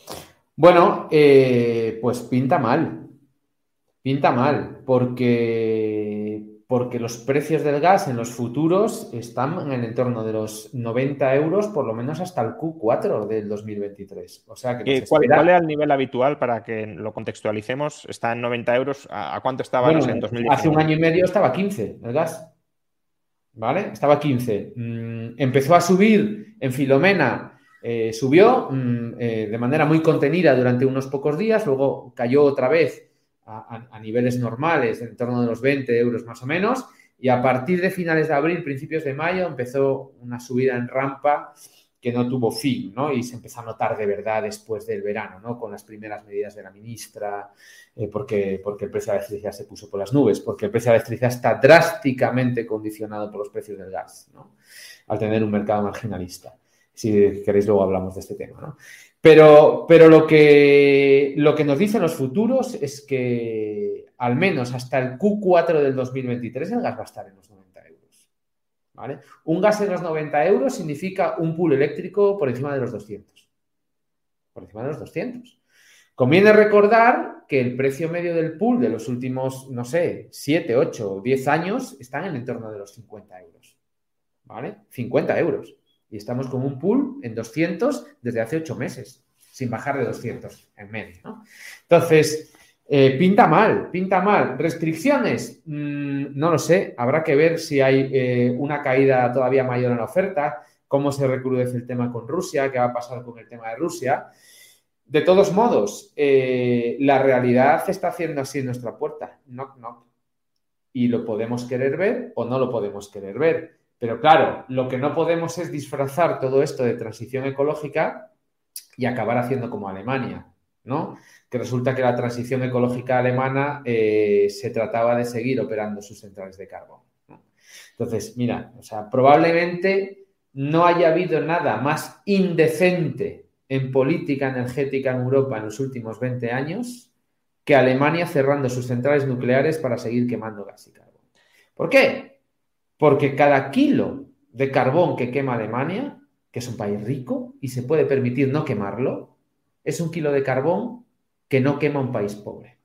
Bueno, eh, pues pinta mal. Pinta mal, porque... porque los precios del gas en los futuros están en el entorno de los noventa euros, por lo menos hasta el Q cuatro del dos mil veintitrés. O sea que nos Eh, ¿cuál, espera... ¿Cuál era el nivel habitual para que lo contextualicemos? ¿Está en noventa euros? ¿A, a cuánto estaba Bueno, no sé, en dos mil diecinueve? hace un año y medio estaba quince el gas. ¿Vale? Estaba quince. Mm, empezó a subir en Filomena, eh, subió mm, eh, de manera muy contenida durante unos pocos días, luego cayó otra vez A, a niveles normales, en torno de los veinte euros más o menos, y a partir de finales de abril, principios de mayo, empezó una subida en rampa que no tuvo fin, ¿no? Y se empezó a notar de verdad después del verano, ¿no? Con las primeras medidas de la ministra, eh, porque, porque el precio de la electricidad se puso por las nubes, porque el precio de la electricidad está drásticamente condicionado por los precios del gas, ¿no? Al tener un mercado marginalista. Si queréis luego hablamos de este tema, ¿no? Pero, pero lo, que, lo que nos dicen los futuros es que al menos hasta el Q cuatro del dos mil veintitrés el gas va a estar en los noventa euros. ¿Vale? Un gas en los noventa euros significa un pool eléctrico por encima de los doscientos. Por encima de los doscientos. Conviene recordar que el precio medio del pool de los últimos, no sé, siete, ocho o diez años está en el entorno de los cincuenta euros. ¿Vale? cincuenta euros. Y estamos con un pool en doscientos desde hace ocho meses, sin bajar de doscientos en medio, ¿no? Entonces, eh, pinta mal, pinta mal. ¿Restricciones? Mm, no lo sé. Habrá que ver si hay eh, una caída todavía mayor en la oferta, cómo se recrudece el tema con Rusia, qué va a pasar con el tema de Rusia. De todos modos, eh, la realidad está haciendo así en nuestra puerta. Knock, knock. Y lo podemos querer ver o no lo podemos querer ver. Pero claro, lo que no podemos es disfrazar todo esto de transición ecológica y acabar haciendo como Alemania, ¿no? Que resulta que la transición ecológica alemana eh, se trataba de seguir operando sus centrales de carbón, ¿no? Entonces, mira, o sea, probablemente no haya habido nada más indecente en política energética en Europa en los últimos veinte años que Alemania cerrando sus centrales nucleares para seguir quemando gas y carbón. ¿Por qué? Porque cada kilo de carbón que quema Alemania, que es un país rico y se puede permitir no quemarlo, es un kilo de carbón que no quema un país pobre,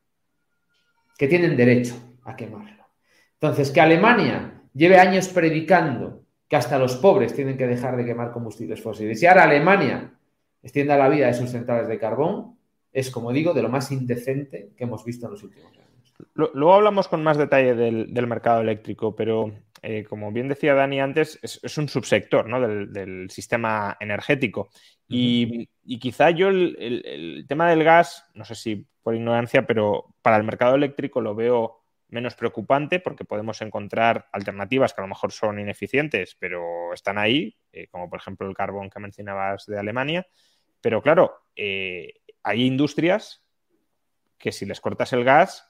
que tienen derecho a quemarlo. Entonces, que Alemania lleve años predicando que hasta los pobres tienen que dejar de quemar combustibles fósiles y ahora Alemania extienda la vida de sus centrales de carbón, es, como digo, de lo más indecente que hemos visto en los últimos años. Luego hablamos con más detalle del, del mercado eléctrico, pero eh, como bien decía Dani antes, es, es un subsector, ¿no? del, del sistema energético. Y, y quizá yo el, el, el tema del gas, no sé si por ignorancia, pero para el mercado eléctrico lo veo menos preocupante porque podemos encontrar alternativas que a lo mejor son ineficientes, pero están ahí, eh, como por ejemplo el carbón que mencionabas de Alemania. Pero claro, eh, hay industrias que si les cortas el gas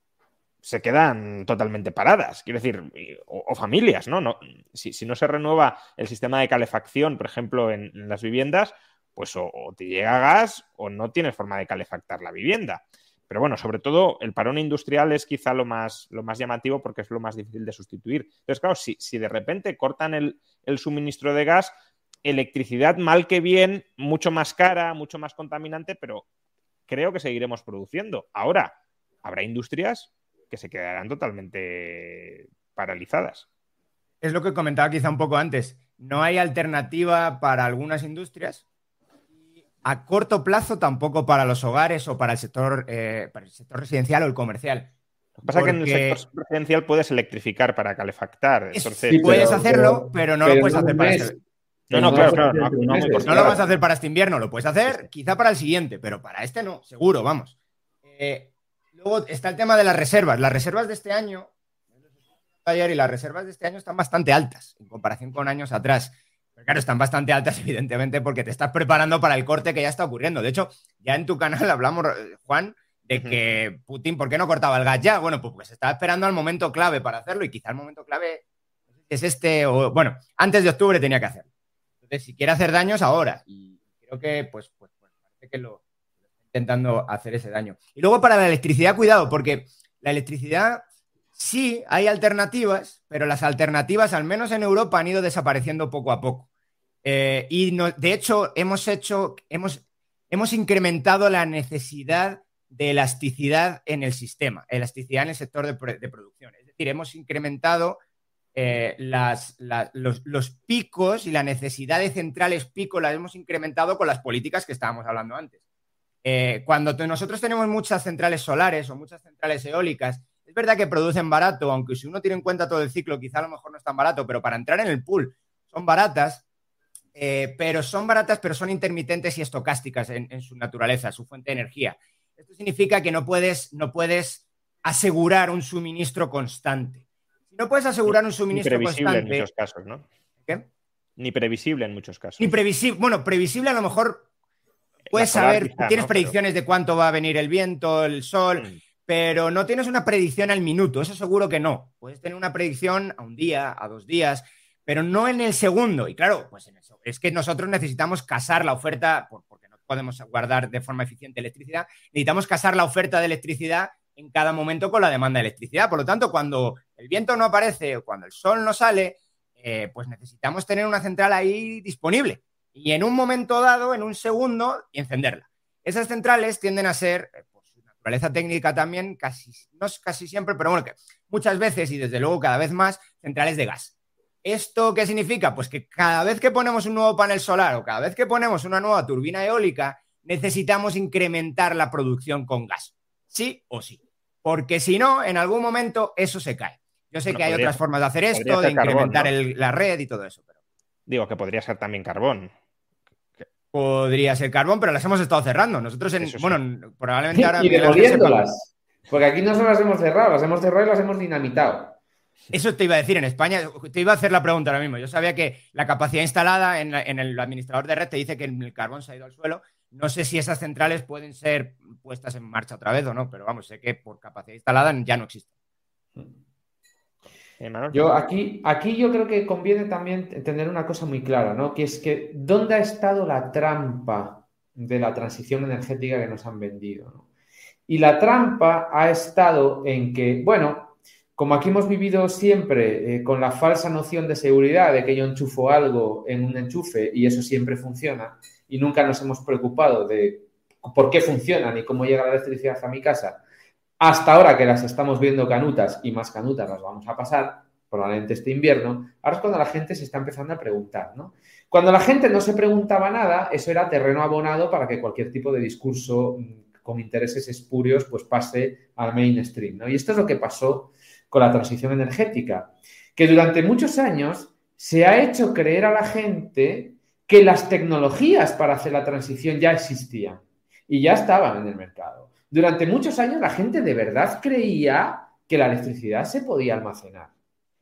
se quedan totalmente paradas, quiero decir, o, o familias, ¿no? no si, si no se renueva el sistema de calefacción, por ejemplo, en, en las viviendas, pues o, o te llega gas o no tienes forma de calefactar la vivienda. Pero bueno, sobre todo el parón industrial es quizá lo más, lo más llamativo porque es lo más difícil de sustituir. Entonces, claro, si, si de repente cortan el, el suministro de gas, electricidad mal que bien, mucho más cara, mucho más contaminante, pero creo que seguiremos produciendo. Ahora, habrá industrias que se quedarán totalmente paralizadas. Es lo que comentaba quizá un poco antes. No hay alternativa para algunas industrias y a corto plazo tampoco para los hogares o para el sector, eh, para el sector residencial o el comercial. Lo que pasa Porque... es que en el sector residencial puedes electrificar para calefactar. Entonces... Sí, puedes hacerlo, pero no pero lo puedes no hacer para mes. este... No, no, claro, claro. No, no, no lo vas a hacer para este invierno, lo puedes hacer quizá para el siguiente, pero para este no, seguro, vamos. Eh, luego está el tema de las reservas. Las reservas de este año, ayer y las reservas de este año están bastante altas en comparación con años atrás. Pero claro, están bastante altas, evidentemente, porque te estás preparando para el corte que ya está ocurriendo. De hecho, ya en tu canal hablamos, Juan, de que Putin, ¿por qué no cortaba el gas ya? Bueno, pues, pues estaba esperando al momento clave para hacerlo y quizá el momento clave es este, o bueno, antes de octubre tenía que hacerlo. Entonces, si quiere hacer daños, ahora. Y creo que, pues, pues, pues parece que lo, lo está intentando hacer ese daño. Y luego para la electricidad, cuidado, porque la electricidad sí hay alternativas, pero las alternativas, al menos en Europa, han ido desapareciendo poco a poco. Eh, y no, de hecho, hemos hecho, hemos, hemos incrementado la necesidad de elasticidad en el sistema, elasticidad en el sector de, de producción. Es decir, hemos incrementado Eh, las, la, los, los picos y la necesidad de centrales pico las hemos incrementado con las políticas que estábamos hablando antes. Eh, cuando te, nosotros tenemos muchas centrales solares o muchas centrales eólicas, es verdad que producen barato, aunque si uno tiene en cuenta todo el ciclo, quizá a lo mejor no es tan barato, pero para entrar en el pool son baratas, eh, pero son baratas, pero son intermitentes y estocásticas en, en su naturaleza, su fuente de energía. Esto significa que no puedes, no puedes asegurar un suministro constante. No puedes asegurar un suministro imprevisible constante. en muchos casos, ¿no? ¿Qué? ni previsible en muchos casos. Ni previsible, bueno, previsible a lo mejor puedes saber, quizá, tienes ¿no? predicciones pero... de cuánto va a venir el viento, el sol, mm. pero no tienes una predicción al minuto, eso seguro que no. Puedes tener una predicción a un día, a dos días, pero no en el segundo. Y claro, pues en eso, es que nosotros necesitamos casar la oferta, porque no podemos guardar de forma eficiente electricidad, necesitamos casar la oferta de electricidad en cada momento con la demanda de electricidad. Por lo tanto, cuando el viento no aparece o cuando el sol no sale, eh, pues necesitamos tener una central ahí disponible y en un momento dado, en un segundo, y encenderla. Esas centrales tienden a ser, eh, por su naturaleza técnica también, casi, no es casi siempre, pero bueno, que muchas veces y desde luego cada vez más, centrales de gas. ¿Esto qué significa? Pues que cada vez que ponemos un nuevo panel solar o cada vez que ponemos una nueva turbina eólica, necesitamos incrementar la producción con gas. Sí o sí. Porque si no, en algún momento eso se cae. Yo sé bueno, que hay podría, otras formas de hacer esto, de incrementar carbón, ¿no? el, la red y todo eso. Pero... Digo que podría ser también carbón. Podría ser carbón, pero las hemos estado cerrando. Nosotros, en, bueno, sí. probablemente ahora... Y demoliéndolas. Porque aquí no solo las hemos cerrado, las hemos cerrado y las hemos dinamitado. Eso te iba a decir, en España, te iba a hacer la pregunta ahora mismo. Yo sabía que la capacidad instalada en, la, en el administrador de red te dice que el carbón se ha ido al suelo. No sé si esas centrales pueden ser puestas en marcha otra vez o no, pero vamos, sé que por capacidad instalada ya no existe. Yo aquí, aquí yo creo que conviene también tener una cosa muy clara, ¿no? Que es que ¿dónde ha estado la trampa de la transición energética que nos han vendido, ¿no? Y la trampa ha estado en que, bueno, como aquí hemos vivido siempre eh, con la falsa noción de seguridad de que yo enchufo algo en un enchufe y eso siempre funciona y nunca nos hemos preocupado de por qué funcionan y cómo llega la electricidad a mi casa, hasta ahora que las estamos viendo canutas y más canutas las vamos a pasar, probablemente este invierno, ahora es cuando la gente se está empezando a preguntar, ¿no? Cuando la gente no se preguntaba nada, eso era terreno abonado para que cualquier tipo de discurso con intereses espurios pues pase al mainstream, ¿no? Y esto es lo que pasó con la transición energética, que durante muchos años se ha hecho creer a la gente que las tecnologías para hacer la transición ya existían y ya estaban en el mercado. Durante muchos años la gente de verdad creía que la electricidad se podía almacenar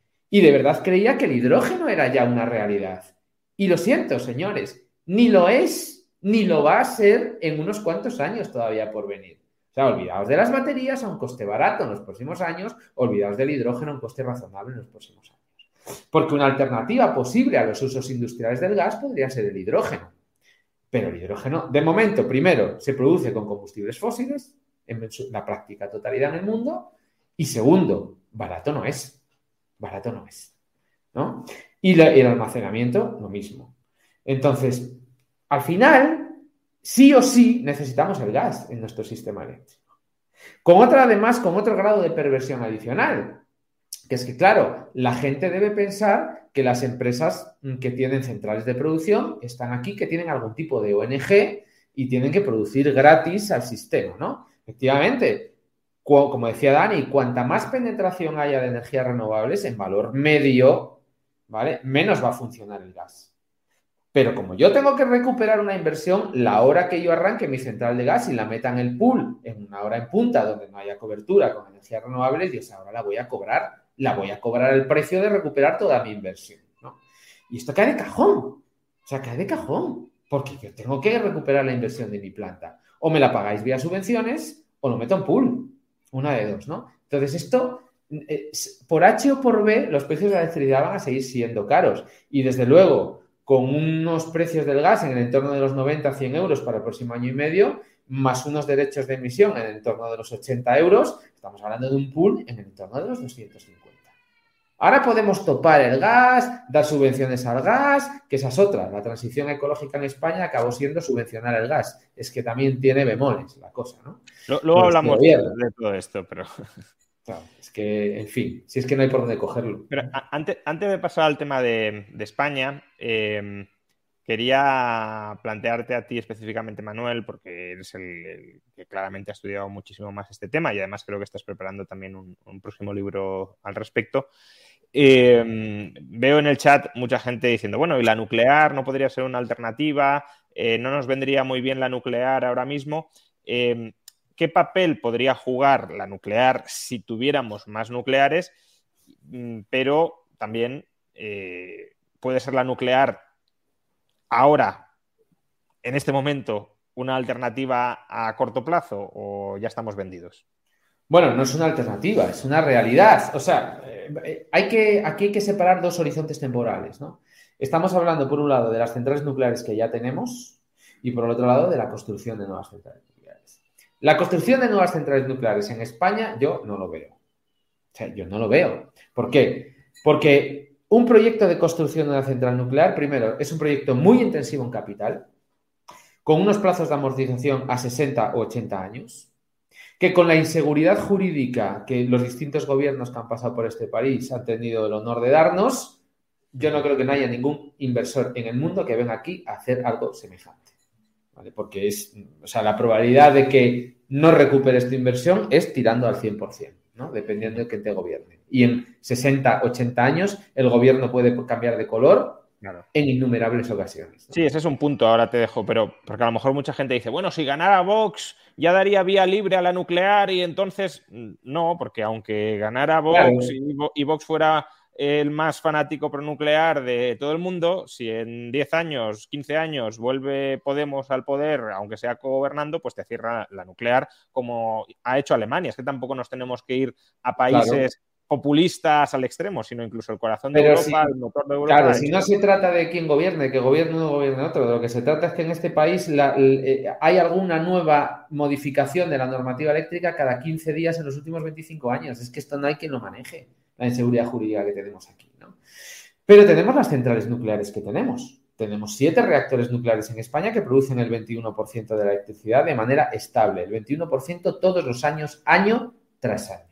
y de verdad creía que el hidrógeno era ya una realidad. Y lo siento, señores, ni lo es ni lo va a ser en unos cuantos años todavía por venir. O sea, olvidaos de las baterías a un coste barato en los próximos años, olvidaos del hidrógeno a un coste razonable en los próximos años. Porque una alternativa posible a los usos industriales del gas podría ser el hidrógeno. Pero el hidrógeno, de momento, primero, se produce con combustibles fósiles, en la práctica totalidad en el mundo, y segundo, barato no es. Barato no es, ¿no? Y la, el almacenamiento, lo mismo. Entonces, al final, sí o sí necesitamos el gas en nuestro sistema eléctrico. Con otra, además, con otro grado de perversión adicional, que es que, claro, la gente debe pensar que las empresas que tienen centrales de producción están aquí, que tienen algún tipo de O N Ge y tienen que producir gratis al sistema, ¿no? Efectivamente, como decía Dani, cuanta más penetración haya de energías renovables en valor medio, ¿vale?, menos va a funcionar el gas. Pero como yo tengo que recuperar una inversión, la hora que yo arranque mi central de gas y la meta en el pool en una hora en punta donde no haya cobertura con energías renovables, y esa hora la voy a cobrar, la voy a cobrar el precio de recuperar toda mi inversión, ¿no? Y esto cae de cajón, o sea, cae de cajón, porque yo tengo que recuperar la inversión de mi planta. O me la pagáis vía subvenciones o lo meto en pool, una de dos, ¿no? Entonces esto, eh, por H o por B, los precios de la electricidad van a seguir siendo caros. Y desde luego, con unos precios del gas en el entorno de los noventa a cien euros para el próximo año y medio, más unos derechos de emisión en el entorno de los ochenta euros, estamos hablando de un pool en el entorno de los doscientos cincuenta. Ahora podemos topar el gas, dar subvenciones al gas, que esa es otra. La transición ecológica en España acabó siendo subvencionar el gas. Es que también tiene bemoles la cosa, ¿no? Luego hablamos de, de todo esto, pero... Claro, es que, en fin, si es que no hay por dónde cogerlo. Pero antes, antes de pasar al tema de, de España, eh, quería plantearte a ti específicamente, Manuel, porque eres el, el que claramente ha estudiado muchísimo más este tema y además creo que estás preparando también un, un próximo libro al respecto. Eh, veo en el chat mucha gente diciendo, bueno, ¿y la nuclear no podría ser una alternativa? Eh, ¿No nos vendría muy bien la nuclear ahora mismo? Eh, ¿Qué papel podría jugar la nuclear si tuviéramos más nucleares? Pero también eh, puede ser la nuclear ahora, en este momento, una alternativa a corto plazo o ya estamos vendidos? Bueno, no es una alternativa, es una realidad. O sea, eh, hay que, aquí hay que separar dos horizontes temporales, ¿no? Estamos hablando, por un lado, de las centrales nucleares que ya tenemos y, por el otro lado, de la construcción de nuevas centrales nucleares. La construcción de nuevas centrales nucleares en España, yo no lo veo. O sea, yo no lo veo. ¿Por qué? Porque un proyecto de construcción de una central nuclear, primero, es un proyecto muy intensivo en capital, con unos plazos de amortización a sesenta o ochenta años, que con la inseguridad jurídica que los distintos gobiernos que han pasado por este país han tenido el honor de darnos, yo no creo que no haya ningún inversor en el mundo que venga aquí a hacer algo semejante, ¿vale? Porque es, o sea, la probabilidad de que no recupere esta inversión es tirando al cien por ciento, ¿no? Dependiendo de quién te gobierne. Y en sesenta, ochenta años el gobierno puede cambiar de color. Claro. En innumerables ocasiones, ¿no? Sí, ese es un punto, ahora te dejo, pero porque a lo mejor mucha gente dice, bueno, si ganara Vox ya daría vía libre a la nuclear y entonces no, porque aunque ganara Vox claro. y, y Vox fuera el más fanático pronuclear de todo el mundo, si en diez años, quince años vuelve Podemos al poder, aunque sea gobernando, pues te cierra la nuclear como ha hecho Alemania. Es que tampoco nos tenemos que ir a países... Claro. populistas al extremo, sino incluso el corazón de Pero Europa, si, el motor de Europa. Claro, si no se trata de quién gobierne, que gobierne uno o gobierne otro, de lo que se trata es que en este país la, eh, hay alguna nueva modificación de la normativa eléctrica cada quince días en los últimos veinticinco años. Es que esto no hay quien lo maneje, la inseguridad jurídica que tenemos aquí, ¿no? Pero tenemos las centrales nucleares que tenemos. Tenemos siete reactores nucleares en España que producen el veintiuno por ciento de la electricidad de manera estable, el veintiuno por ciento todos los años, año tras año.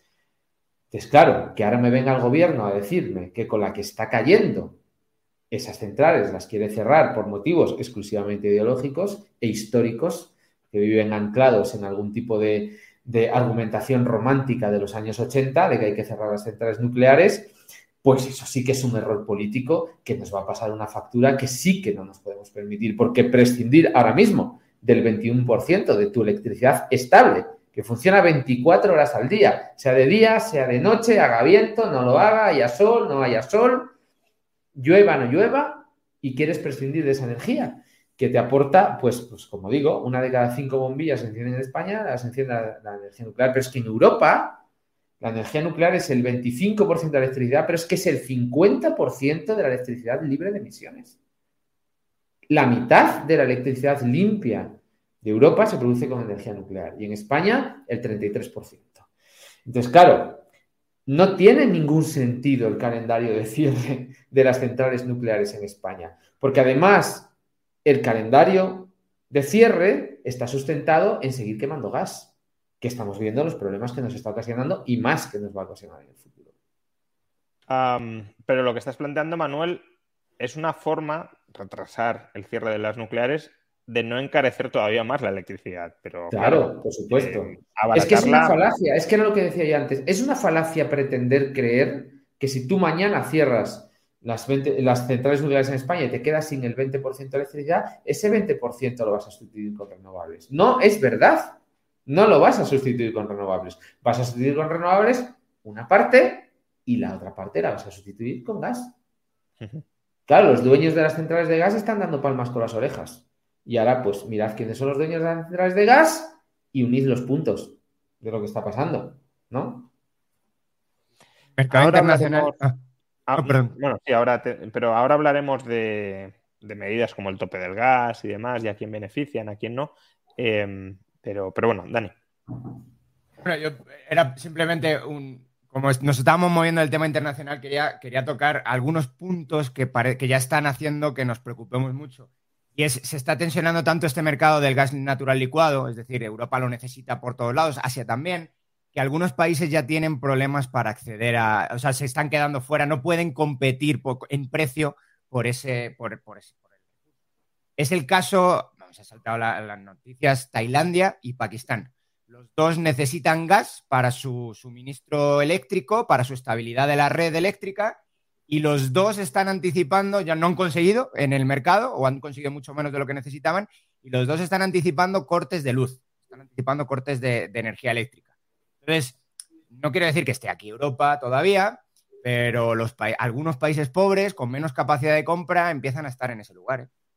Entonces, claro, que ahora me venga el gobierno a decirme que con la que está cayendo esas centrales las quiere cerrar por motivos exclusivamente ideológicos e históricos, que viven anclados en algún tipo de, de argumentación romántica de los años ochenta, de que hay que cerrar las centrales nucleares, pues eso sí que es un error político que nos va a pasar una factura que sí que no nos podemos permitir, porque prescindir ahora mismo del veintiuno por ciento de tu electricidad estable, que funciona veinticuatro horas al día, sea de día, sea de noche, haga viento, no lo haga, haya sol, no haya sol, llueva, no llueva, y quieres prescindir de esa energía que te aporta, pues, pues como digo, una de cada cinco bombillas se encienden en España, las enciende la, la energía nuclear, pero es que en Europa la energía nuclear es el veinticinco por ciento de la electricidad, pero es que es el cincuenta por ciento de la electricidad libre de emisiones. La mitad de la electricidad limpia de Europa se produce con energía nuclear y en España el treinta y tres por ciento. Entonces, claro, no tiene ningún sentido el calendario de cierre de las centrales nucleares en España, porque además el calendario de cierre está sustentado en seguir quemando gas, que estamos viendo los problemas que nos está ocasionando y más que nos va a ocasionar en el futuro. Um, pero lo que estás planteando, Manuel, es una forma, retrasar el cierre de las nucleares, de no encarecer todavía más la electricidad. Pero, claro, claro, por supuesto. Eh, es que es una falacia, es que era lo que decía yo antes, es una falacia pretender creer que si tú mañana cierras las, veinte, las centrales nucleares en España y te quedas sin el veinte por ciento de electricidad, ese veinte por ciento lo vas a sustituir con renovables. No, es verdad. No lo vas a sustituir con renovables. Vas a sustituir con renovables una parte y la otra parte la vas a sustituir con gas. Uh-huh. Claro, los dueños de las centrales de gas están dando palmas con las orejas. Y ahora, pues, mirad quiénes son los dueños de las centrales de gas y unid los puntos de lo que está pasando, ¿no? Mercado ahora internacional. Ah, ah, no, bueno, sí, ahora te, pero ahora hablaremos de, de medidas como el tope del gas y demás, y a quién benefician, a quién no. Eh, pero, pero bueno, Dani. Bueno, yo era simplemente un... Como nos estábamos moviendo del tema internacional, quería, quería tocar algunos puntos que, pare, que ya están haciendo que nos preocupemos mucho. Y es, se está tensionando tanto este mercado del gas natural licuado, es decir, Europa lo necesita por todos lados, Asia también, que algunos países ya tienen problemas para acceder a... O sea, se están quedando fuera, no pueden competir por, en precio por ese... Por, por ese por el... Es el caso, vamos, se ha saltado la, las noticias, Tailandia y Pakistán. Los dos necesitan gas para su suministro eléctrico, para su estabilidad de la red eléctrica, y los dos están anticipando, ya no han conseguido en el mercado, o han conseguido mucho menos de lo que necesitaban, y los dos están anticipando cortes de luz, están anticipando cortes de, de energía eléctrica. Entonces, no quiero decir que esté aquí Europa todavía, pero los pa- algunos países pobres, con menos capacidad de compra, empiezan a estar en ese lugar, ¿eh?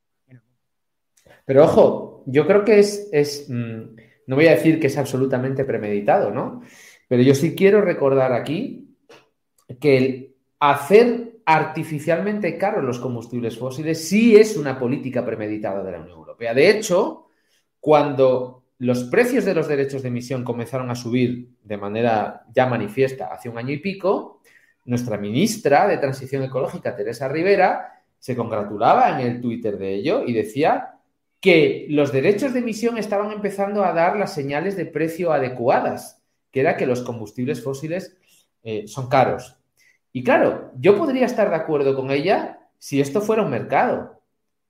Pero ojo, yo creo que es, es mmm, no voy a decir que es absolutamente premeditado, ¿no? Pero yo sí quiero recordar aquí que el hacer artificialmente caros los combustibles fósiles sí es una política premeditada de la Unión Europea. De hecho, cuando los precios de los derechos de emisión comenzaron a subir de manera ya manifiesta hace un año y pico, nuestra ministra de Transición Ecológica, Teresa Rivera, se congratulaba en el Twitter de ello y decía que los derechos de emisión estaban empezando a dar las señales de precio adecuadas, que era que los combustibles fósiles eh, son caros. Y claro, yo podría estar de acuerdo con ella si esto fuera un mercado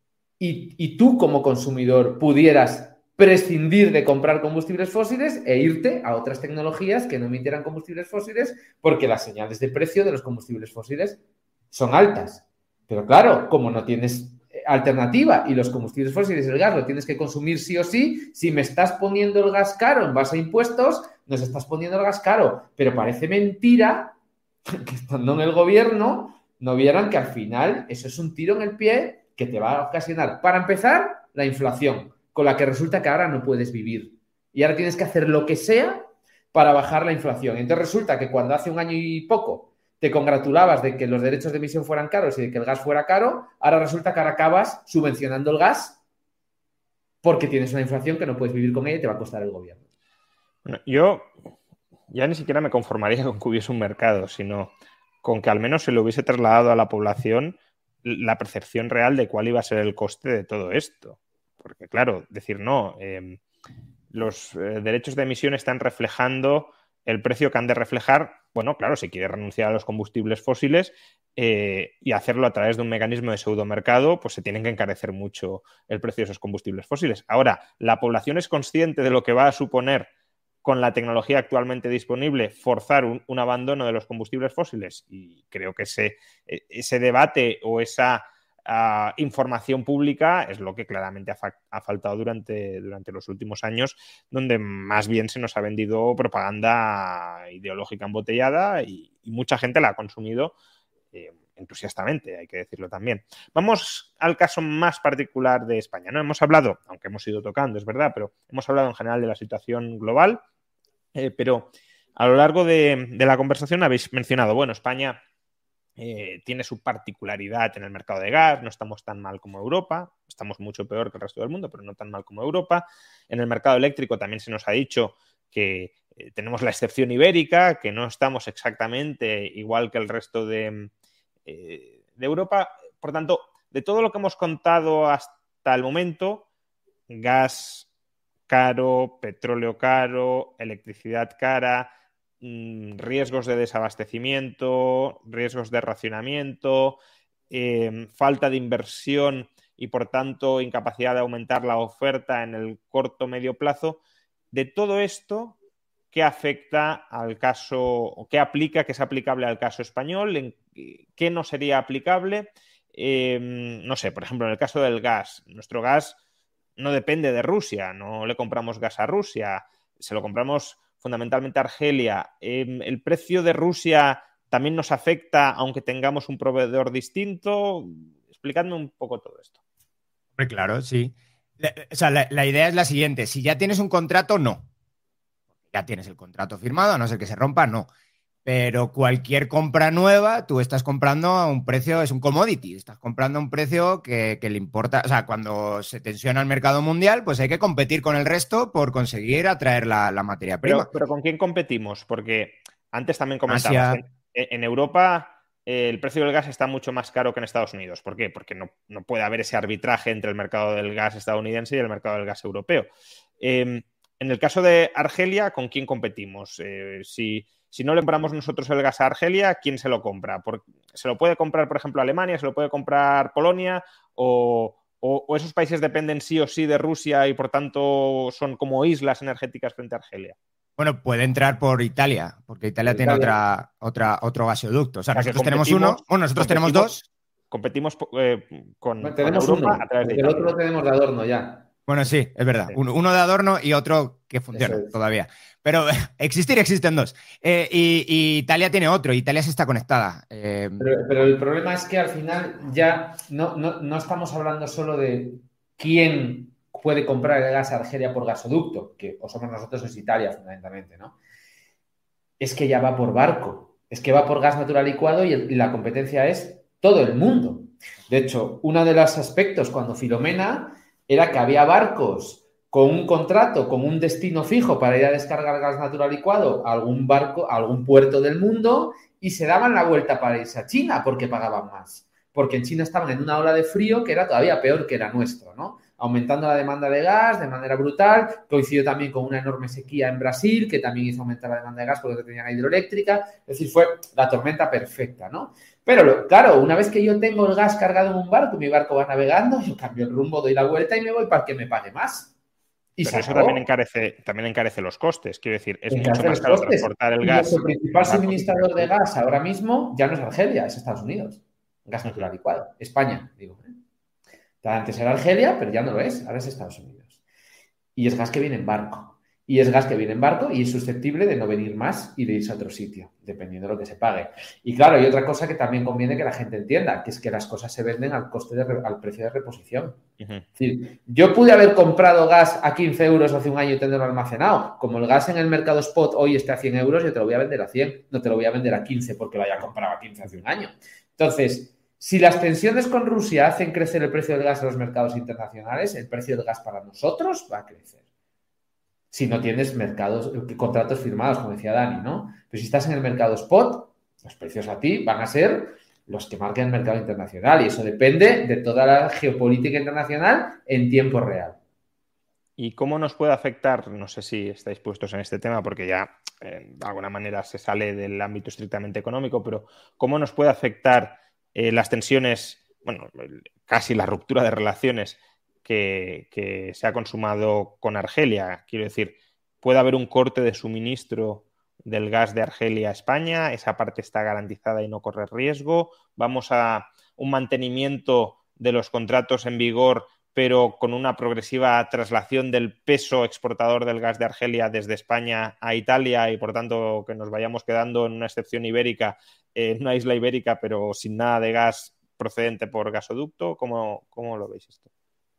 y, y tú como consumidor pudieras prescindir de comprar combustibles fósiles e irte a otras tecnologías que no emitieran combustibles fósiles porque las señales de precio de los combustibles fósiles son altas. Pero claro, como no tienes alternativa y los combustibles fósiles y el gas lo tienes que consumir sí o sí, si me estás poniendo el gas caro en base a impuestos, nos estás poniendo el gas caro. Pero parece mentira que estando en el gobierno no vieran que al final eso es un tiro en el pie que te va a ocasionar, para empezar, la inflación, con la que resulta que ahora no puedes vivir. Y ahora tienes que hacer lo que sea para bajar la inflación. Entonces resulta que cuando hace un año y poco te congratulabas de que los derechos de emisión fueran caros y de que el gas fuera caro, ahora resulta que ahora acabas subvencionando el gas porque tienes una inflación que no puedes vivir con ella y te va a costar el gobierno. Bueno, yo ya ni siquiera me conformaría con que hubiese un mercado, sino con que al menos se le hubiese trasladado a la población la percepción real de cuál iba a ser el coste de todo esto. Porque, claro, decir no, eh, los eh, derechos de emisión están reflejando el precio que han de reflejar. Bueno, claro, si quiere renunciar a los combustibles fósiles eh, y hacerlo a través de un mecanismo de pseudomercado, pues se tienen que encarecer mucho el precio de esos combustibles fósiles. Ahora, ¿la población es consciente de lo que va a suponer con la tecnología actualmente disponible forzar un, un abandono de los combustibles fósiles? Y creo que ese, ese debate o esa uh, información pública es lo que claramente ha, fa ha faltado durante, durante los últimos años, donde más bien se nos ha vendido propaganda ideológica embotellada y, y mucha gente la ha consumido eh, entusiastamente, hay que decirlo también. Vamos al caso más particular de España, ¿no? Hemos hablado, aunque hemos ido tocando, es verdad, pero hemos hablado en general de la situación global, eh, pero a lo largo de, de la conversación habéis mencionado, bueno, España eh, tiene su particularidad en el mercado de gas, no estamos tan mal como Europa, estamos mucho peor que el resto del mundo, pero no tan mal como Europa. En el mercado eléctrico también se nos ha dicho que eh, tenemos la excepción ibérica, que no estamos exactamente igual que el resto de de Europa. Por tanto, de todo lo que hemos contado hasta el momento, gas caro, petróleo caro, electricidad cara, mmm, riesgos de desabastecimiento, riesgos de racionamiento, eh, falta de inversión y, por tanto, incapacidad de aumentar la oferta en el corto o medio plazo. De todo esto, ¿qué afecta al caso o qué aplica, qué es aplicable al caso español? ¿En qué no sería aplicable? Eh, no sé, por ejemplo, en el caso del gas, nuestro gas no depende de Rusia, no le compramos gas a Rusia, se lo compramos fundamentalmente a Argelia. Eh, ¿el precio de Rusia también nos afecta aunque tengamos un proveedor distinto? Explicadme un poco todo esto. Hombre, claro, sí. La, o sea, la, la idea es la siguiente, si ya tienes un contrato, no. Ya tienes el contrato firmado, a no ser que se rompa, no. Pero cualquier compra nueva, tú estás comprando a un precio, es un commodity, estás comprando a un precio que, que le importa. O sea, cuando se tensiona el mercado mundial, pues hay que competir con el resto por conseguir atraer la, la materia prima. Pero, pero ¿con quién competimos? Porque antes también comentabas, en, en Europa eh, el precio del gas está mucho más caro que en Estados Unidos. ¿Por qué? Porque no, no puede haber ese arbitraje entre el mercado del gas estadounidense y el mercado del gas europeo. Eh, En el caso de Argelia, ¿con quién competimos? Eh, si, si no le compramos nosotros el gas a Argelia, ¿quién se lo compra? Por, ¿se lo puede comprar, por ejemplo, Alemania? ¿Se lo puede comprar Polonia? ¿O, o, o esos países dependen sí o sí de Rusia y, por tanto, son como islas energéticas frente a Argelia? Bueno, puede entrar por Italia, porque Italia, Italia. tiene otra, otra, otro gasoducto. O sea, o sea nosotros tenemos uno, bueno, nosotros tenemos dos. Competimos eh, con, bueno, tenemos con Europa uno, a través de el Italia. otro lo tenemos de adorno ya. Bueno, sí, es verdad. Uno, uno de adorno y otro que funciona es. todavía. Pero existir existen dos. Eh, y, y Italia tiene otro. Italia sí está conectada. Eh... Pero, pero el problema es que al final ya no, no, no estamos hablando solo de quién puede comprar el gas a Argelia por gasoducto, que o somos nosotros o es Italia fundamentalmente, ¿no? Es que ya va por barco, es que va por gas natural licuado y, el, y la competencia es todo el mundo. De hecho, uno de los aspectos cuando Filomena era que había barcos con un contrato, con un destino fijo para ir a descargar gas natural licuado a algún barco, a algún puerto del mundo y se daban la vuelta para irse a China porque pagaban más. Porque en China estaban en una ola de frío que era todavía peor que era nuestro, ¿no? Aumentando la demanda de gas de manera brutal, coincidió también con una enorme sequía en Brasil, que también hizo aumentar la demanda de gas porque tenían la hidroeléctrica, es decir, fue la tormenta perfecta, ¿no? Pero, claro, una vez que yo tengo el gas cargado en un barco, mi barco va navegando, yo cambio el rumbo, doy la vuelta y me voy para que me pague más. Y Pero eso también encarece, también encarece los costes, quiero decir, es mucho más caro transportar el gas. El principal suministrador de gas ahora mismo ya no es Argelia, es Estados Unidos. Gas natural licuado. España, digo. Antes era Argelia, pero ya no lo es, ahora es Estados Unidos. Y es gas que viene en barco. Y es gas que viene en barco y es susceptible de no venir más y de irse a otro sitio, dependiendo de lo que se pague. Y claro, hay otra cosa que también conviene que la gente entienda, que es que las cosas se venden al coste de, al precio de reposición. Uh-huh. Es decir, yo pude haber comprado gas a quince euros hace un año y tenerlo almacenado. Como el gas en el mercado spot hoy está a cien euros, yo te lo voy a vender a cien, no te lo voy a vender a quince porque lo haya comprado a quince hace un año. Entonces, si las tensiones con Rusia hacen crecer el precio del gas en los mercados internacionales, el precio del gas para nosotros va a crecer. Si no tienes mercados, contratos firmados, como decía Dani, ¿no? Pero si estás en el mercado spot, los precios a ti van a ser los que marquen el mercado internacional y eso depende de toda la geopolítica internacional en tiempo real. ¿Y cómo nos puede afectar? No sé si estáis puestos en este tema porque ya eh, de alguna manera se sale del ámbito estrictamente económico, pero ¿cómo nos puede afectar eh, las tensiones, bueno, casi la ruptura de relaciones Que, que se ha consumado con Argelia? Quiero decir, ¿puede haber un corte de suministro del gas de Argelia a España? ¿Esa parte está garantizada y no corre riesgo? ¿Vamos a un mantenimiento de los contratos en vigor, pero con una progresiva traslación del peso exportador del gas de Argelia desde España a Italia y, por tanto, que nos vayamos quedando en una excepción ibérica, en una isla ibérica, pero sin nada de gas procedente por gasoducto? ¿Cómo, cómo lo veis esto?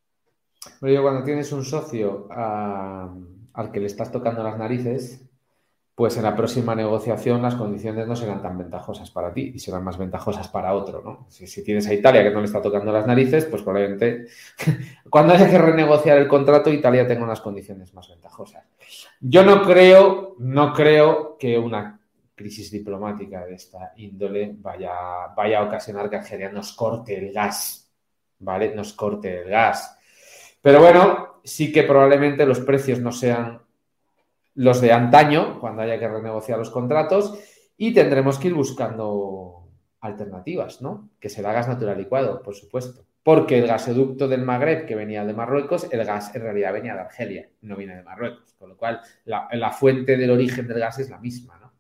Pero yo cuando tienes un socio a, al que le estás tocando las narices, pues en la próxima negociación las condiciones no serán tan ventajosas para ti y serán más ventajosas para otro, ¿no? Si, si tienes a Italia que no le está tocando las narices, pues probablemente cuando haya que renegociar el contrato, Italia tenga unas condiciones más ventajosas. Yo no creo, no creo que una crisis diplomática de esta índole vaya, vaya a ocasionar que Argelia nos corte el gas, ¿vale? Nos corte el gas. Pero bueno, sí que probablemente los precios no sean los de antaño cuando haya que renegociar los contratos y tendremos que ir buscando alternativas, ¿no? Que será gas natural licuado, por supuesto. Porque el gasoducto del Magreb que venía de Marruecos, el gas en realidad venía de Argelia, no viene de Marruecos. Con lo cual, la, la fuente del origen del gas es la misma, ¿no?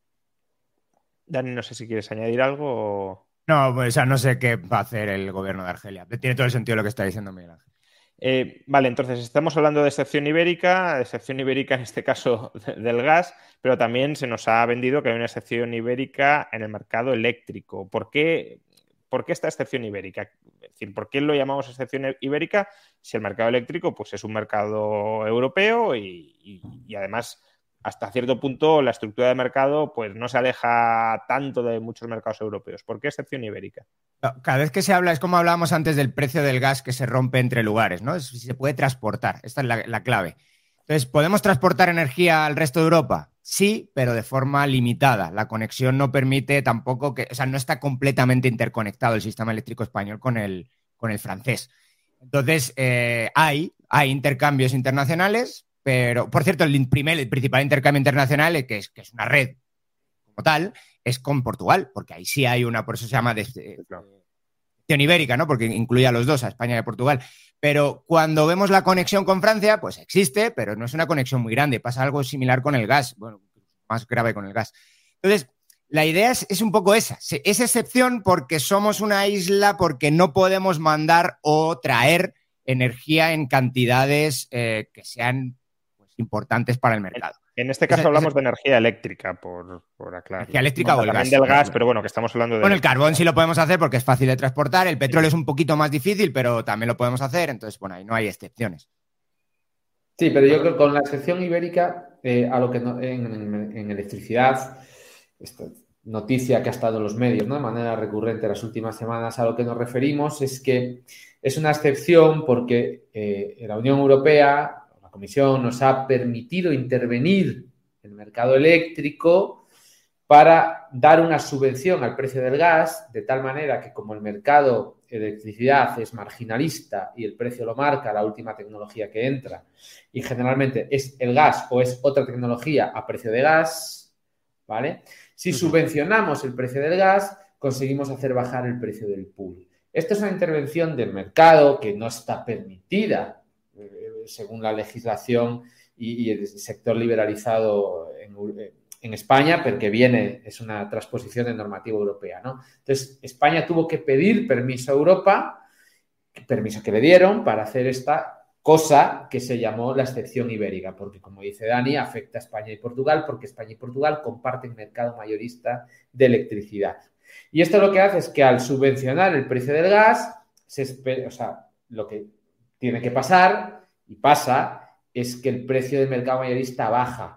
Dani, no sé si quieres añadir algo o... No, pues, o sea, no sé qué va a hacer el gobierno de Argelia. Tiene todo el sentido lo que está diciendo Miguel Ángel. Eh, vale, entonces estamos hablando de excepción ibérica, excepción ibérica en este caso de, del gas, pero también se nos ha vendido que hay una excepción ibérica en el mercado eléctrico. ¿Por qué, por qué esta excepción ibérica? Es decir, ¿por qué lo llamamos excepción ibérica si el mercado eléctrico pues, es un mercado europeo y, y, y además hasta cierto punto la estructura de mercado pues, no se aleja tanto de muchos mercados europeos? ¿Por qué excepción ibérica? Cada vez que se habla, es como hablábamos antes del precio del gas que se rompe entre lugares, ¿no? Si se puede transportar, esta es la, la clave. Entonces, ¿podemos transportar energía al resto de Europa? Sí, pero de forma limitada. La conexión no permite tampoco que, o sea, no está completamente interconectado el sistema eléctrico español con el, con el francés. Entonces, eh, hay, hay intercambios internacionales, pero, por cierto, el, primer, el principal intercambio internacional, que es, que es una red como tal, es con Portugal, porque ahí sí hay una, por eso se llama de, de, de ibérica, ¿no? Porque incluye a los dos, a España y a Portugal. Pero cuando vemos la conexión con Francia, pues existe, pero no es una conexión muy grande. Pasa algo similar con el gas, bueno, más grave con el gas. Entonces, la idea es, es un poco esa. Es excepción porque somos una isla, porque no podemos mandar o traer energía en cantidades eh, que sean pues, importantes para el mercado. En este caso ese, hablamos ese... de energía eléctrica, por, por aclarar. Energía eléctrica bueno, o el también gas. del gas, pero bueno, que estamos hablando de... Bueno, el carbón sí lo podemos hacer porque es fácil de transportar, el petróleo sí. es un poquito más difícil, pero también lo podemos hacer, entonces, bueno, ahí no hay excepciones. Sí, pero yo creo que con la excepción ibérica, eh, a lo que no, en, en, en electricidad, esta noticia que ha estado en los medios, ¿no?, de manera recurrente las últimas semanas, a lo que nos referimos es que es una excepción porque eh, la Unión Europea, la Comisión, nos ha permitido intervenir en el mercado eléctrico para dar una subvención al precio del gas, de tal manera que como el mercado de electricidad es marginalista y el precio lo marca la última tecnología que entra, y generalmente es el gas o es otra tecnología a precio de gas, ¿vale? Si subvencionamos el precio del gas, conseguimos hacer bajar el precio del pool. Esto es una intervención del mercado que no está permitida eh, según la legislación y, y el sector liberalizado en, en España, porque viene, es una transposición de normativa europea, ¿no? Entonces, España tuvo que pedir permiso a Europa, permiso que le dieron para hacer esta cosa que se llamó la excepción ibérica, porque, como dice Dani, afecta a España y Portugal, porque España y Portugal comparten mercado mayorista de electricidad. Y esto lo que hace es que al subvencionar el precio del gas, se espera, o sea, lo que tiene que pasar, y pasa, es que el precio del mercado mayorista baja,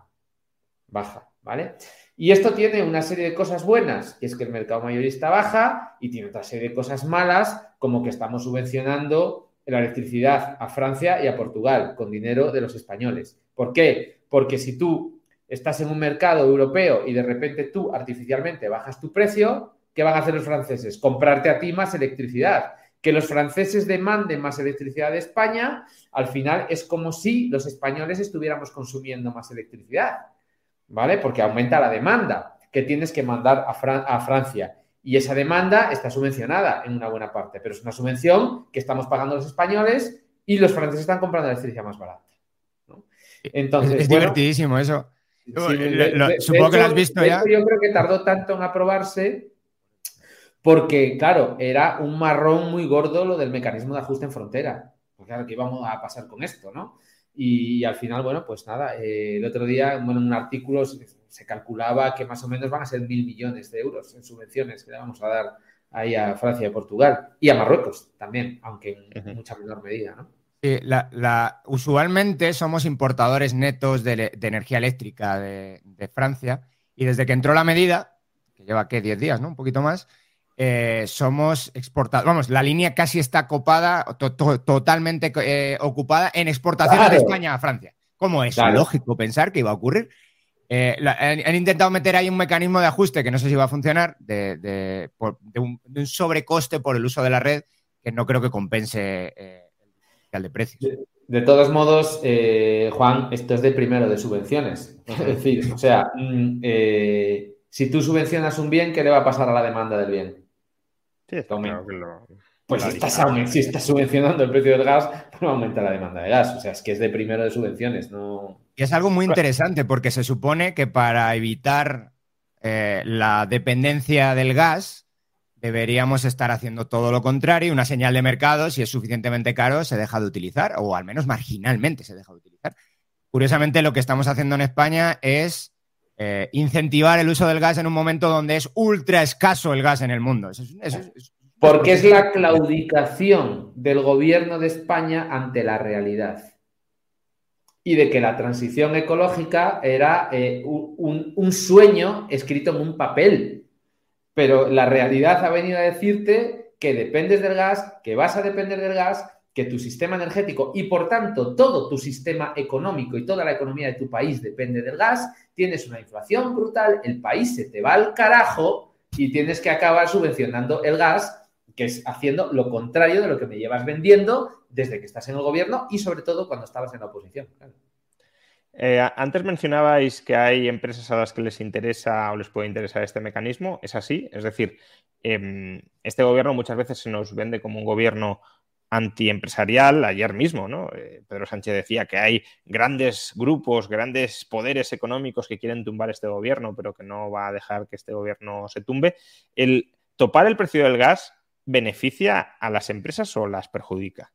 baja, ¿vale? Y esto tiene una serie de cosas buenas, que es que el mercado mayorista baja, y tiene otra serie de cosas malas, como que estamos subvencionando la electricidad a Francia y a Portugal con dinero de los españoles. ¿Por qué? Porque si tú estás en un mercado europeo y de repente tú artificialmente bajas tu precio, ¿qué van a hacer los franceses? Comprarte a ti más electricidad. Que los franceses demanden más electricidad de España, al final es como si los españoles estuviéramos consumiendo más electricidad, ¿vale? Porque aumenta la demanda que tienes que mandar a, Fran- a Francia. Y esa demanda está subvencionada en una buena parte, pero es una subvención que estamos pagando los españoles y los franceses están comprando la electricidad más barata, ¿no? Entonces, es, es bueno, divertidísimo eso. Sí, Lo, de, lo, de, supongo de que hecho, lo has visto de ya. hecho, yo creo que tardó tanto en aprobarse porque, claro, era un marrón muy gordo lo del mecanismo de ajuste en frontera. Pues claro, ¿qué íbamos a pasar con esto, no? Y, y al final, bueno, pues nada, eh, el otro día, bueno, en un artículo se, se calculaba que más o menos van a ser mil millones de euros en subvenciones que le vamos a dar ahí a Francia y a Portugal y a Marruecos también, aunque en uh-huh. mucha menor medida, ¿no? Sí, la, la, usualmente somos importadores netos de, de energía eléctrica de, de Francia, y desde que entró la medida, que lleva, ¿qué? diez días, ¿no? Un poquito más, eh, somos exportadores. Vamos, la línea casi está copada, to, to, totalmente eh, ocupada en exportaciones claro. de España a Francia. ¿Cómo es? Claro. Lógico pensar que iba a ocurrir. Eh, la, han, han intentado meter ahí un mecanismo de ajuste que no sé si va a funcionar, de, de, por, de, un, de un sobrecoste por el uso de la red que no creo que compense eh, el de precios. De, de todos modos, eh, Juan, esto es de primero de subvenciones. Es decir, o sea, eh, si tú subvencionas un bien, ¿qué le va a pasar a la demanda del bien? Sí, claro que lo... Pues si estás, si estás subvencionando el precio del gas, pues no aumenta la demanda de gas. O sea, es que es de primero de subvenciones, no... Y es algo muy interesante porque se supone que para evitar eh, la dependencia del gas deberíamos estar haciendo todo lo contrario. Una señal de mercado, si es suficientemente caro, se deja de utilizar, o al menos marginalmente se deja de utilizar. Curiosamente, lo que estamos haciendo en España es eh, incentivar el uso del gas en un momento donde es ultra escaso el gas en el mundo. Eso es, eso es, eso es Porque es la claudicación del gobierno de España ante la realidad. Y de que la transición ecológica era eh, un, un sueño escrito en un papel. Pero la realidad ha venido a decirte que dependes del gas, que vas a depender del gas, que tu sistema energético y, por tanto, todo tu sistema económico y toda la economía de tu país depende del gas, tienes una inflación brutal, el país se te va al carajo y tienes que acabar subvencionando el gas, que es haciendo lo contrario de lo que me llevas vendiendo desde que estás en el gobierno y, sobre todo, cuando estabas en la oposición. Claro. Eh, antes mencionabais que hay empresas a las que les interesa o les puede interesar este mecanismo. ¿Es así? Es decir, eh, este gobierno muchas veces se nos vende como un gobierno antiempresarial. Ayer mismo, ¿no? Eh, Pedro Sánchez decía que hay grandes grupos, grandes poderes económicos que quieren tumbar este gobierno, pero que no va a dejar que este gobierno se tumbe. ¿El topar el precio del gas beneficia a las empresas o las perjudica?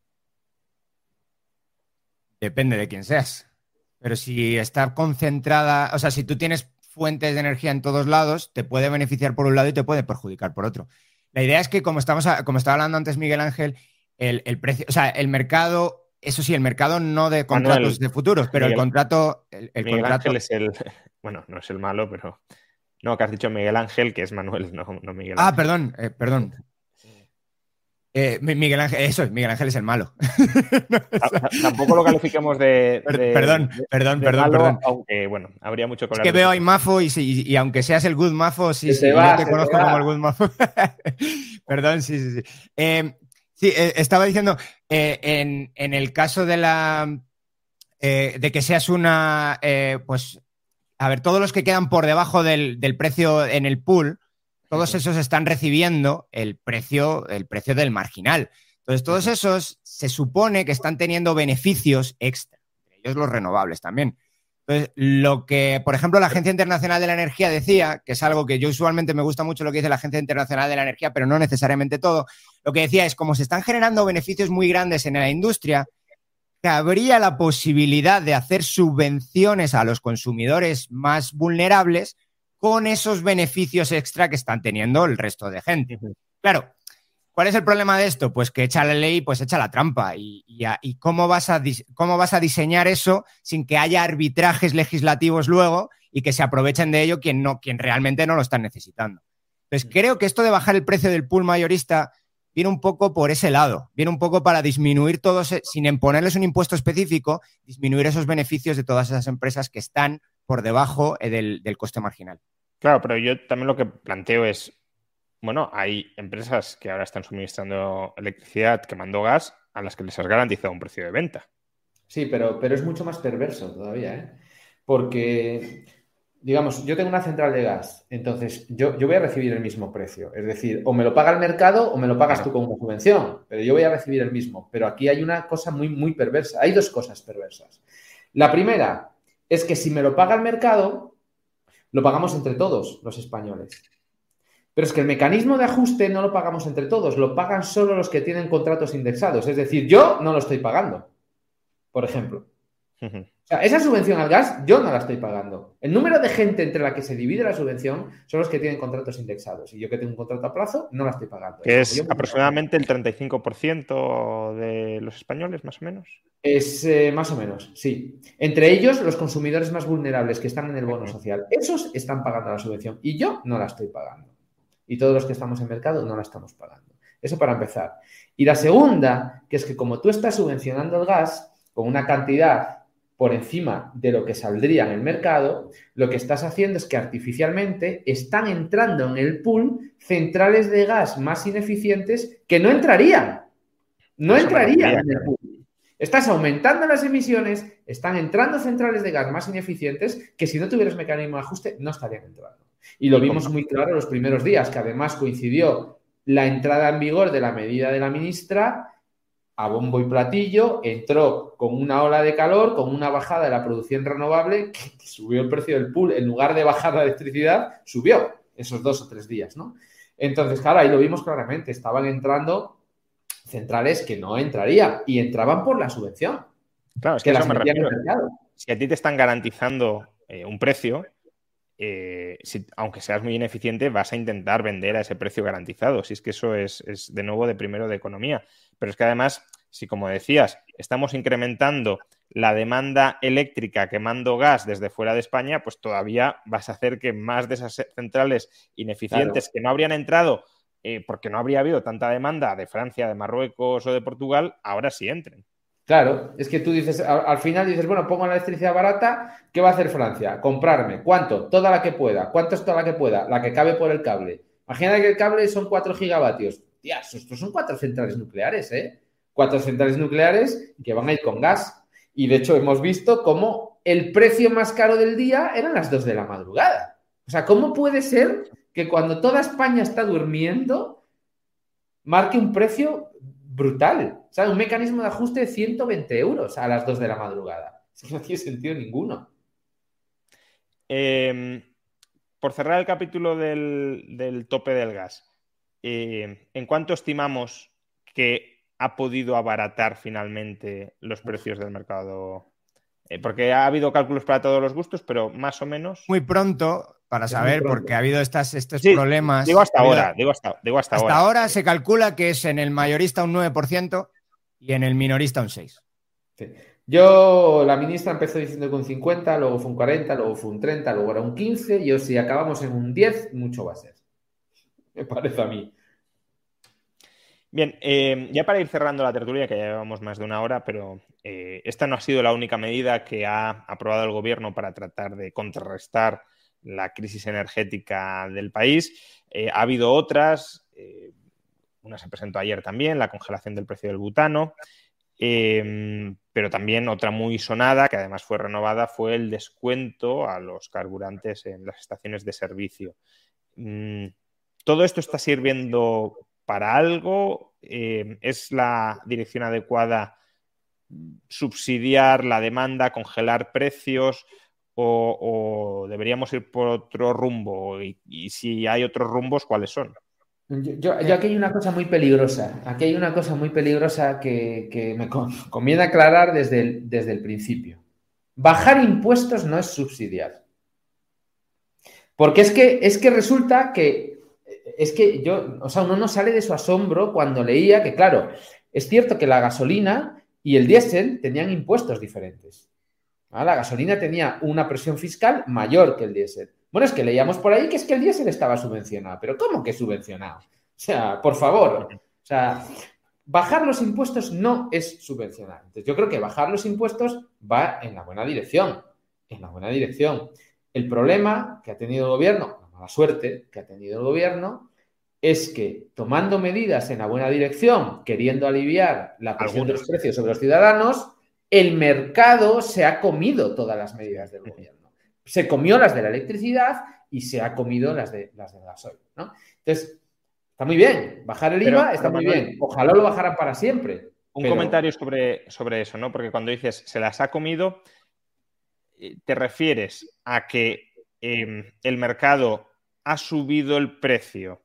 Depende de quién seas. Pero si está concentrada, o sea, si tú tienes fuentes de energía en todos lados, te puede beneficiar por un lado y te puede perjudicar por otro. La idea es que, como estamos, como estaba hablando antes Miguel Ángel, el, el precio, o sea, el mercado Eso sí, el mercado no de contratos Manuel, de futuros, pero Miguel, el contrato... El, el Miguel contrato... Ángel es el... Bueno, no es el malo, pero... No, que has dicho Miguel Ángel, que es Manuel, no, no Miguel Ángel. Ah, perdón, eh, perdón. Eh, Miguel Ángel, eso es, Miguel Ángel es el malo. no, Tampoco lo califiquemos de, de perdón, de, perdón, de perdón, malo, perdón. Aunque, bueno, habría mucho que hablar. Es que veo ahí Mafo y, y, y aunque seas el good Mafo, sí, sí, va, yo te conozco te como el good Mafo. Perdón, sí, sí, sí. Eh, sí, eh, estaba diciendo, eh, en, en el caso de la eh, de que seas una, eh, pues, a ver, todos los que quedan por debajo del, del precio en el pool, todos esos están recibiendo el precio, el precio del marginal. Entonces, todos esos se supone que están teniendo beneficios extra, entre ellos los renovables también. Entonces, lo que, por ejemplo, la Agencia Internacional de la Energía decía, que es algo que yo usualmente me gusta mucho lo que dice la Agencia Internacional de la Energía, pero no necesariamente todo, lo que decía es, como se están generando beneficios muy grandes en la industria, que habría la posibilidad de hacer subvenciones a los consumidores más vulnerables con esos beneficios extra que están teniendo el resto de gente. Claro, ¿cuál es el problema de esto? Pues que echa la ley, pues echa la trampa. ¿Y, y, y cómo, vas a, cómo vas a diseñar eso sin que haya arbitrajes legislativos luego y que se aprovechen de ello quien, no, quien realmente no lo están necesitando? Entonces, creo que esto de bajar el precio del pool mayorista viene un poco por ese lado, viene un poco para disminuir todos, sin imponerles un impuesto específico, disminuir esos beneficios de todas esas empresas que están por debajo del, del coste marginal. Claro, pero yo también lo que planteo es, bueno, hay empresas que ahora están suministrando electricidad, quemando gas, a las que les has garantizado un precio de venta. Sí, pero, pero es mucho más perverso todavía, ¿eh? Porque, digamos, yo tengo una central de gas, entonces yo, yo voy a recibir el mismo precio. Es decir, o me lo paga el mercado o me lo pagas tú con una subvención, pero yo voy a recibir el mismo. Pero aquí hay una cosa muy, muy perversa. Hay dos cosas perversas. La primera es que si me lo paga el mercado, lo pagamos entre todos los españoles. Pero es que el mecanismo de ajuste no lo pagamos entre todos, lo pagan solo los que tienen contratos indexados. Es decir, yo no lo estoy pagando, por ejemplo. Uh-huh. O sea, esa subvención al gas yo no la estoy pagando. El número de gente entre la que se divide la subvención son los que tienen contratos indexados. Y yo que tengo un contrato a plazo no la estoy pagando. Que es aproximadamente el treinta y cinco por ciento de los españoles, más o menos. Es eh, más o menos, sí. Entre ellos, los consumidores más vulnerables que están en el bono social. Esos están pagando la subvención y yo no la estoy pagando. Y todos los que estamos en mercado no la estamos pagando. Eso para empezar. Y la segunda, que es que como tú estás subvencionando el gas con una cantidad por encima de lo que saldría en el mercado, lo que estás haciendo es que artificialmente están entrando en el pool centrales de gas más ineficientes que no entrarían. No Eso entrarían en el pool. Estás aumentando las emisiones, están entrando centrales de gas más ineficientes que si no tuvieras mecanismo de ajuste no estarían entrando. Y lo vimos muy claro los primeros días, que además coincidió la entrada en vigor de la medida de la ministra a bombo y platillo, entró con una ola de calor, con una bajada de la producción renovable que subió el precio del pool. En lugar de bajar la electricidad, subió esos dos o tres días, ¿no? Entonces, claro, ahí lo vimos claramente. Estaban entrando centrales que no entrarían y entraban por la subvención. Claro, es que, que eso me refiero. Si a ti te están garantizando eh, un precio, eh, si, aunque seas muy ineficiente, vas a intentar vender a ese precio garantizado. Si es que eso es, es de nuevo de primero de economía. Pero es que además, si como decías, estamos incrementando la demanda eléctrica quemando gas desde fuera de España, pues todavía vas a hacer que más de esas centrales ineficientes claro. que no habrían entrado eh, porque no habría habido tanta demanda de Francia, de Marruecos o de Portugal, ahora sí entren. Claro, es que tú dices, al, al final dices, bueno, pongo la electricidad barata, ¿qué va a hacer Francia? Comprarme. ¿Cuánto? Toda la que pueda. ¿Cuánto es toda la que pueda? La que cabe por el cable. Imagina que el cable son cuatro gigavatios. Tías, estos son cuatro centrales nucleares, ¿eh? Cuatro centrales nucleares que van a ir con gas. Y de hecho hemos visto cómo el precio más caro del día eran las dos de la madrugada. O sea, ¿cómo puede ser que cuando toda España está durmiendo marque un precio brutal? O sea, un mecanismo de ajuste de ciento veinte euros a las dos de la madrugada. Eso no tiene sentido ninguno. Eh, por cerrar el capítulo del, del tope del gas, eh, ¿en cuánto estimamos que ha podido abaratar finalmente los precios del mercado? Eh, porque ha habido cálculos para todos los gustos, pero más o menos... Muy pronto para saber, porque ha habido estas, estos sí, problemas. Digo hasta habido, ahora, digo hasta, digo hasta, hasta ahora. ahora se calcula que es en el mayorista un nueve por ciento y en el minorista un seis por ciento. Sí. Yo, la ministra empezó diciendo que un cincuenta, luego fue un cuarenta, luego fue un treinta, luego era un quince. Yo, si acabamos en un diez, mucho va a ser. Me parece a mí. Bien, eh, ya para ir cerrando la tertulia, que ya llevamos más de una hora, pero eh, esta no ha sido la única medida que ha aprobado el gobierno para tratar de contrarrestar la crisis energética del país. Eh, ha habido otras, eh, una se presentó ayer también, la congelación del precio del butano, eh, pero también otra muy sonada, que además fue renovada, fue el descuento a los carburantes en las estaciones de servicio. Mm, ¿todo esto está sirviendo para algo? Eh, ¿es la dirección adecuada subsidiar la demanda, congelar precios o, o deberíamos ir por otro rumbo? Y, y si hay otros rumbos, ¿cuáles son? Yo, yo, yo aquí hay una cosa muy peligrosa. Aquí hay una cosa muy peligrosa que, que me conviene aclarar desde el, desde el principio. Bajar impuestos no es subsidiar. Porque es que, es que resulta que es que yo, o sea, uno no sale de su asombro cuando leía que, claro, es cierto que la gasolina y el diésel tenían impuestos diferentes. ¿Ah? La gasolina tenía una presión fiscal mayor que el diésel. Bueno, es que leíamos por ahí que es que el diésel estaba subvencionado. ¿Pero cómo que subvencionado? O sea, por favor. O sea, bajar los impuestos no es subvencionar. Entonces, yo creo que bajar los impuestos va en la buena dirección. En la buena dirección. El problema que ha tenido el gobierno, la mala suerte que ha tenido el gobierno, es que tomando medidas en la buena dirección, queriendo aliviar la presión de los precios sobre los ciudadanos, el mercado se ha comido todas las medidas del gobierno. Se comió las de la electricidad y se ha comido las, de, las del gasoil, ¿no? Entonces, está muy bien. Bajar el Pero, I V A está muy Manuel, bien. Ojalá lo bajaran para siempre. Un pero... comentario sobre, sobre eso, ¿no? Porque cuando dices se las ha comido, te refieres a que eh, el mercado ha subido el precio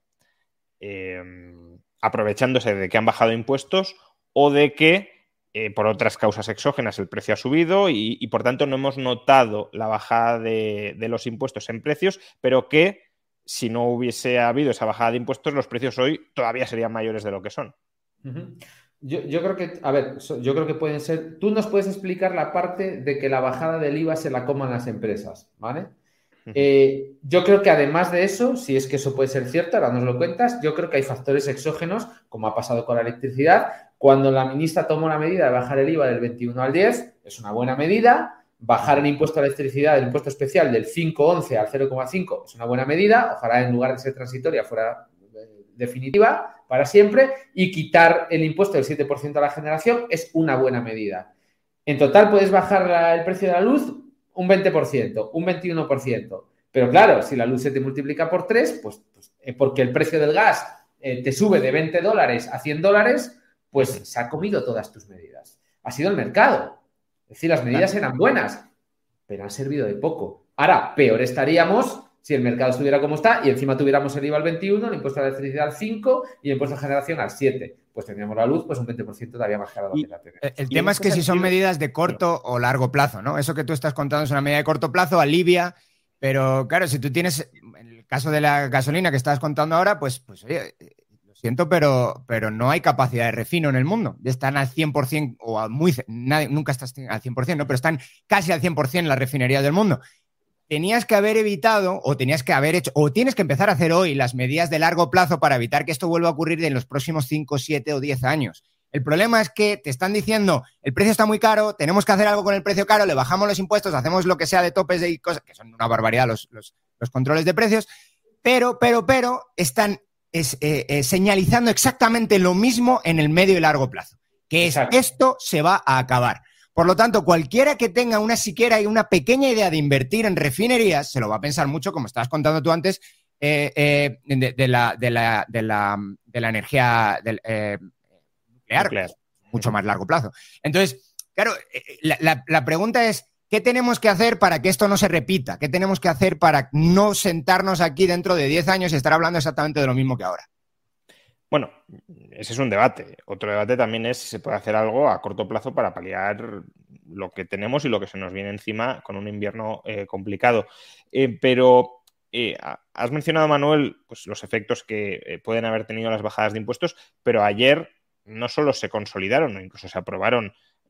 eh, aprovechándose de que han bajado impuestos o de que eh, por otras causas exógenas el precio ha subido y, y por tanto no hemos notado la bajada de, de los impuestos en precios, pero que si no hubiese habido esa bajada de impuestos, los precios hoy todavía serían mayores de lo que son. Uh-huh. Yo, yo creo que, a ver, yo creo que pueden ser. Tú nos puedes explicar la parte de que la bajada del I V A se la coman las empresas, ¿vale? Uh-huh. Eh, yo creo que además de eso, si es que eso puede ser cierto, ahora nos lo cuentas, yo creo que hay factores exógenos, como ha pasado con la electricidad. Cuando la ministra tomó la medida de bajar el I V A del veintiuno al diez, es una buena medida. Bajar el impuesto a la electricidad, el impuesto especial del cinco coma once al cero coma cinco es una buena medida. Ojalá en lugar de ser transitoria fuera definitiva para siempre, y quitar el impuesto del siete por ciento a la generación es una buena medida. En total puedes bajar la, el precio de la luz un veinte por ciento, un veintiuno por ciento. Pero claro, si la luz se te multiplica por tres, pues, pues eh, porque el precio del gas eh, te sube de veinte dólares a cien dólares, pues se ha comido todas tus medidas. Ha sido el mercado. Es decir, las medidas eran buenas, pero han servido de poco. Ahora, peor estaríamos si el mercado estuviera como está y encima tuviéramos el I V A al veintiuno, el impuesto a la electricidad al cinco y el impuesto a generación al siete. Pues tendríamos la luz pues un veinte por ciento todavía más cara de lo que la tenemos. El tema es que si son medidas de corto o largo plazo, ¿no? Eso que tú estás contando es una medida de corto plazo, alivia, pero claro, si tú tienes, en el caso de la gasolina que estás contando ahora, pues, pues oye, lo siento, pero, pero no hay capacidad de refino en el mundo. Están al cien por ciento o a muy, nadie, nunca estás al cien por ciento, ¿no? Pero están casi al cien por ciento en las refinerías del mundo. Tenías que haber evitado o tenías que haber hecho o tienes que empezar a hacer hoy las medidas de largo plazo para evitar que esto vuelva a ocurrir en los próximos cinco, siete o diez años. El problema es que te están diciendo el precio está muy caro, tenemos que hacer algo con el precio caro, le bajamos los impuestos, hacemos lo que sea de topes de cosas, que son una barbaridad los, los, los controles de precios, pero, pero, pero están es, eh, eh, señalizando exactamente lo mismo en el medio y largo plazo, que es Exacto. Esto se va a acabar. Por lo tanto, cualquiera que tenga una siquiera y una pequeña idea de invertir en refinerías, se lo va a pensar mucho, como estabas contando tú antes, eh, eh, de, de, la, de, la, de, la, de la energía del, eh, nuclear, nuclear, mucho más largo plazo. Entonces, claro, la, la, la pregunta es, ¿qué tenemos que hacer para que esto no se repita? ¿Qué tenemos que hacer para no sentarnos aquí dentro de diez años y estar hablando exactamente de lo mismo que ahora? Bueno, ese es un debate. Otro debate también es si se puede hacer algo a corto plazo para paliar lo que tenemos y lo que se nos viene encima con un invierno eh, complicado. Eh, pero eh, has mencionado, Manuel, pues, los efectos que eh, pueden haber tenido las bajadas de impuestos, pero ayer no solo se consolidaron, incluso se aprobaron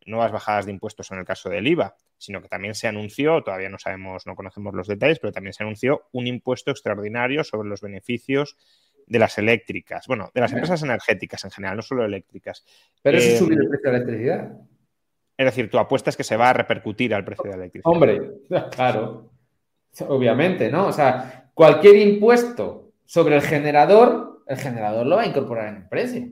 nuevas bajadas de impuestos en el caso del I V A, sino que también se anunció, todavía no sabemos, no conocemos los detalles, pero también se anunció un impuesto extraordinario sobre los beneficios de las eléctricas, bueno, de las empresas energéticas en general, no solo eléctricas. Pero eso Eh, es subir el precio de la electricidad. Es decir, tu apuesta es que se va a repercutir al precio de la electricidad. Hombre, claro, obviamente, ¿no? O sea, cualquier impuesto sobre el generador, el generador lo va a incorporar en el precio.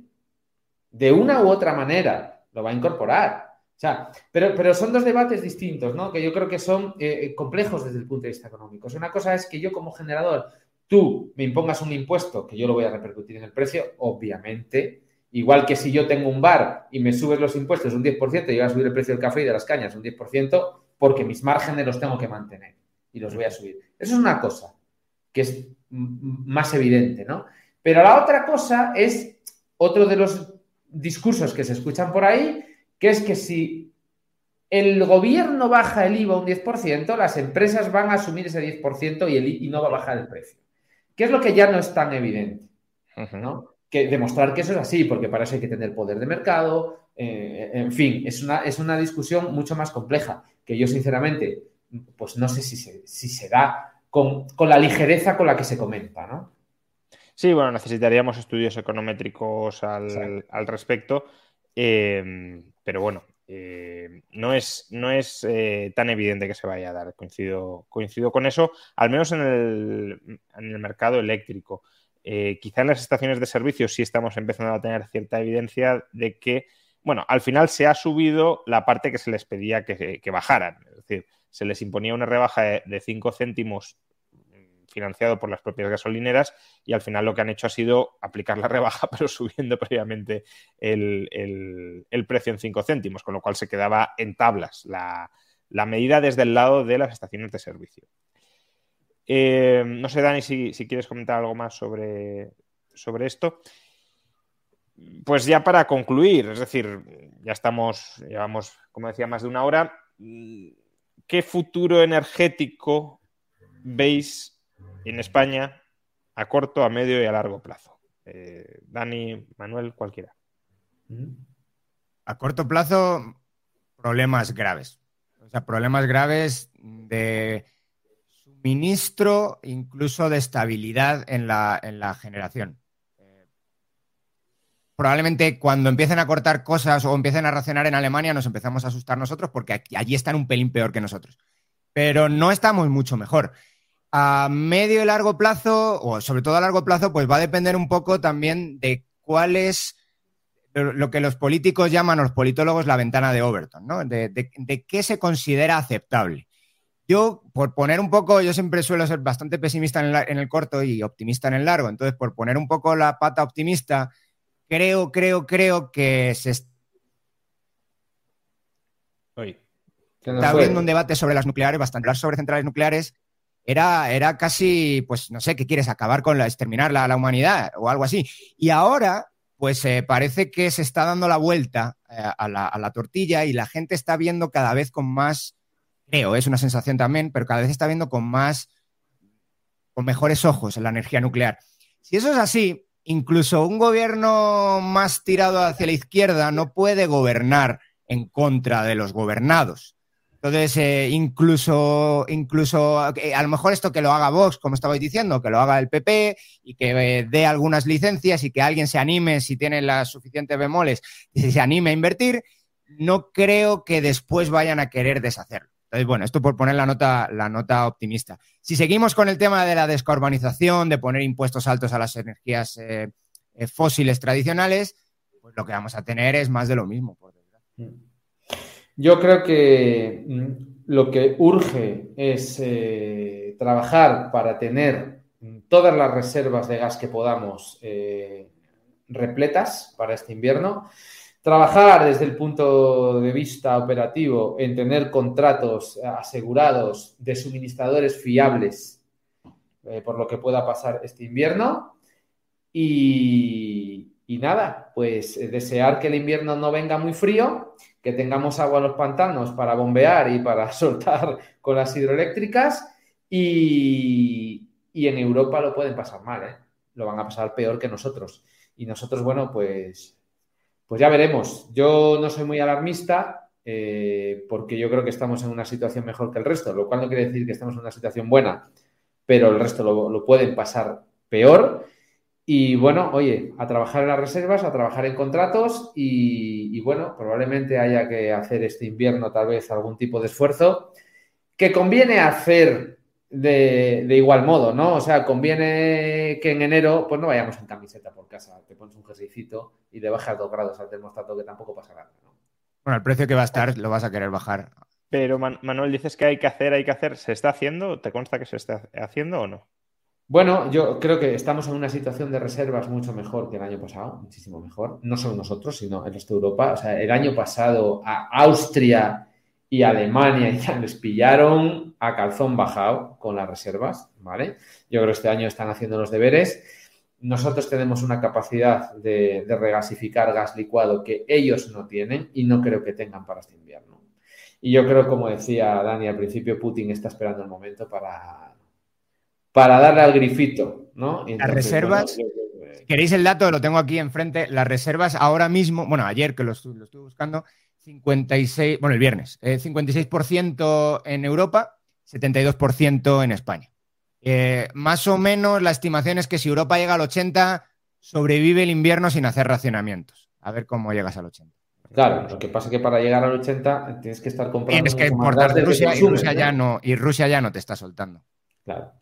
De una u otra manera lo va a incorporar. O sea, pero, pero son dos debates distintos, ¿no? Que yo creo que son eh, complejos desde el punto de vista económico. O sea, una cosa es que yo como generador, tú me impongas un impuesto que yo lo voy a repercutir en el precio, obviamente. Igual que si yo tengo un bar y me subes los impuestos un diez por ciento y voy a subir el precio del café y de las cañas un diez por ciento porque mis márgenes los tengo que mantener y los voy a subir. Eso es una cosa que es más evidente, ¿no? Pero la otra cosa es otro de los discursos que se escuchan por ahí, que es que si el gobierno baja el I V A un diez por ciento, las empresas van a asumir ese diez por ciento y, el, y no va a bajar el precio. ¿Qué es lo que ya no es tan evidente? ¿No? Que demostrar que eso es así, porque para eso hay que tener poder de mercado, eh, en fin, es una, es una discusión mucho más compleja, que yo sinceramente, pues no sé si se, si se da con, con la ligereza con la que se comenta, ¿no? Sí, bueno, necesitaríamos estudios econométricos al, al respecto, eh, pero bueno, eh, no es, no es eh, tan evidente que se vaya a dar, coincido, coincido con eso, al menos en el, en el mercado eléctrico. Eh, quizá en las estaciones de servicio sí estamos empezando a tener cierta evidencia de que, bueno, al final se ha subido la parte que se les pedía que, que bajaran. Es decir, se les imponía una rebaja de, de cinco céntimos financiado por las propias gasolineras y al final lo que han hecho ha sido aplicar la rebaja pero subiendo previamente el, el, el precio en cinco céntimos, con lo cual se quedaba en tablas la, la medida desde el lado de las estaciones de servicio. Eh, no sé, Dani, si, si quieres comentar algo más sobre, sobre esto. Pues ya para concluir, es decir, ya estamos, llevamos, como decía, más de una hora. ¿Qué futuro energético veis en España a corto, a medio y a largo plazo? Eh, Dani, Manuel, cualquiera. A corto plazo, problemas graves. O sea, problemas graves de suministro, incluso de estabilidad en la, en la generación. Eh, probablemente cuando empiecen a cortar cosas o empiecen a racionar en Alemania nos empezamos a asustar nosotros porque aquí, allí están un pelín peor que nosotros. Pero no estamos mucho mejor. A medio y largo plazo, o sobre todo a largo plazo, pues va a depender un poco también de cuál es lo que los políticos llaman, los politólogos, la ventana de Overton, ¿no? De, de, de qué se considera aceptable. Yo, por poner un poco, yo siempre suelo ser bastante pesimista en el, en el corto y optimista en el largo, entonces por poner un poco la pata optimista, creo, creo, creo que se está abriendo un debate sobre las nucleares, bastante hablar sobre centrales nucleares. Era, era casi, pues no sé, ¿qué quieres? ¿Acabar con la, exterminar la, la humanidad o algo así? Y ahora, pues eh, parece que se está dando la vuelta eh, a, la, a la tortilla y la gente está viendo cada vez con más, creo, es una sensación también, pero cada vez está viendo con más, con mejores ojos en la energía nuclear. Si eso es así, incluso un gobierno más tirado hacia la izquierda no puede gobernar en contra de los gobernados. Entonces, eh, incluso, incluso eh, a lo mejor esto que lo haga Vox, como estabais diciendo, que lo haga el P P y que eh, dé algunas licencias y que alguien se anime, si tiene las suficientes bemoles, y se anime a invertir, no creo que después vayan a querer deshacerlo. Entonces, bueno, esto por poner la nota, la nota optimista. Si seguimos con el tema de la descarbonización, de poner impuestos altos a las energías eh, eh, fósiles tradicionales, pues lo que vamos a tener es más de lo mismo, por desgracia. Yo creo que lo que urge es eh, trabajar para tener todas las reservas de gas que podamos eh, repletas para este invierno. Trabajar desde el punto de vista operativo en tener contratos asegurados de suministradores fiables eh, por lo que pueda pasar este invierno. Y, y nada, pues eh, desear que el invierno no venga muy frío, que tengamos agua en los pantanos para bombear y para soltar con las hidroeléctricas y, y en Europa lo pueden pasar mal, ¿eh? Lo van a pasar peor que nosotros. Y nosotros, bueno, pues, pues ya veremos. Yo no soy muy alarmista, eh, porque yo creo que estamos en una situación mejor que el resto, lo cual no quiere decir que estemos en una situación buena, pero el resto lo, lo pueden pasar peor. Y bueno, oye, a trabajar en las reservas, a trabajar en contratos y, y bueno, probablemente haya que hacer este invierno tal vez algún tipo de esfuerzo que conviene hacer de, de igual modo, ¿no? O sea, conviene que en enero pues no vayamos en camiseta por casa, te pones un jerseycito y le bajas dos grados al termostato, que tampoco pasa nada, ¿no? Bueno, el precio que va a estar lo vas a querer bajar. Pero Man- Manuel, dices que hay que hacer, hay que hacer. ¿Se está haciendo? ¿Te consta que se está haciendo o no? Bueno, yo creo que estamos en una situación de reservas mucho mejor que el año pasado, muchísimo mejor. No solo nosotros, sino el resto de Europa. O sea, el año pasado a Austria y Alemania ya les pillaron a calzón bajado con las reservas, ¿vale? Yo creo que este año están haciendo los deberes. Nosotros tenemos una capacidad de, de regasificar gas licuado que ellos no tienen y no creo que tengan para este invierno. Y yo creo, como decía Dani al principio, Putin está esperando el momento para... para darle al grifito, ¿no? Entonces, las reservas, bueno, yo, yo, yo, si queréis el dato, lo tengo aquí enfrente, las reservas ahora mismo, bueno, ayer que lo, estu lo estuve buscando, cincuenta y seis, bueno, el viernes, eh, cincuenta y seis por ciento en Europa, setenta y dos por ciento en España. Eh, más o menos la estimación es que si Europa llega al ochenta, sobrevive el invierno sin hacer racionamientos. A ver cómo llegas al ochenta. Claro, lo que pasa es que para llegar al ochenta tienes que estar comprando... Tienes que importar de Rusia, y Rusia, ya no, y Rusia ya no te está soltando. Claro.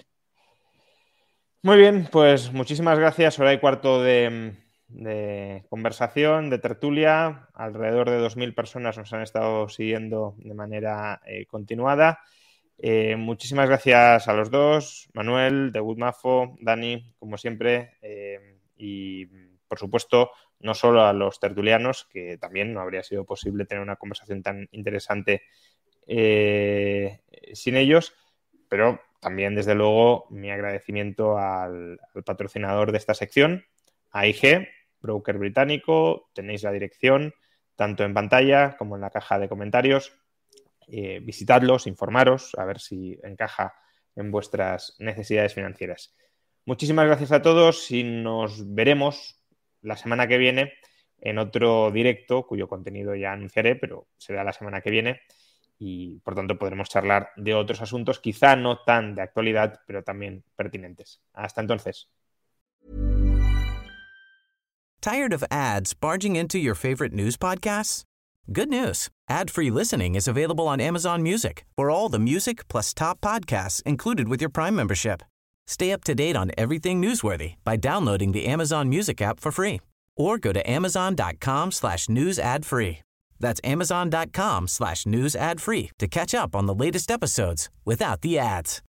Muy bien, pues muchísimas gracias. Hora y cuarto de, de conversación, de tertulia. Alrededor de dos mil personas nos han estado siguiendo de manera eh, continuada. Eh, muchísimas gracias a los dos, Manuel, de Woodmafo, Dani, como siempre. Eh, y, por supuesto, no solo a los tertulianos, que también no habría sido posible tener una conversación tan interesante eh, sin ellos, pero... también, desde luego, mi agradecimiento al, al patrocinador de esta sección, A I G, broker británico. Tenéis la dirección tanto en pantalla como en la caja de comentarios. Eh, visitadlos, informaros, a ver si encaja en vuestras necesidades financieras. Muchísimas gracias a todos y nos veremos la semana que viene en otro directo, cuyo contenido ya anunciaré, pero será la semana que viene. Y, por tanto, podremos charlar de otros asuntos, quizá no tan de actualidad, pero también pertinentes. Hasta entonces. Tired of ads barging into your favorite news podcasts? Good news. Ad-free listening is available on Amazon Music for all the music plus top podcasts included with your Prime membership. Stay up to date on everything newsworthy by downloading the Amazon Music app for free or go to amazon.com slash news ad free. That's amazon.com slash news ad free to catch up on the latest episodes without the ads.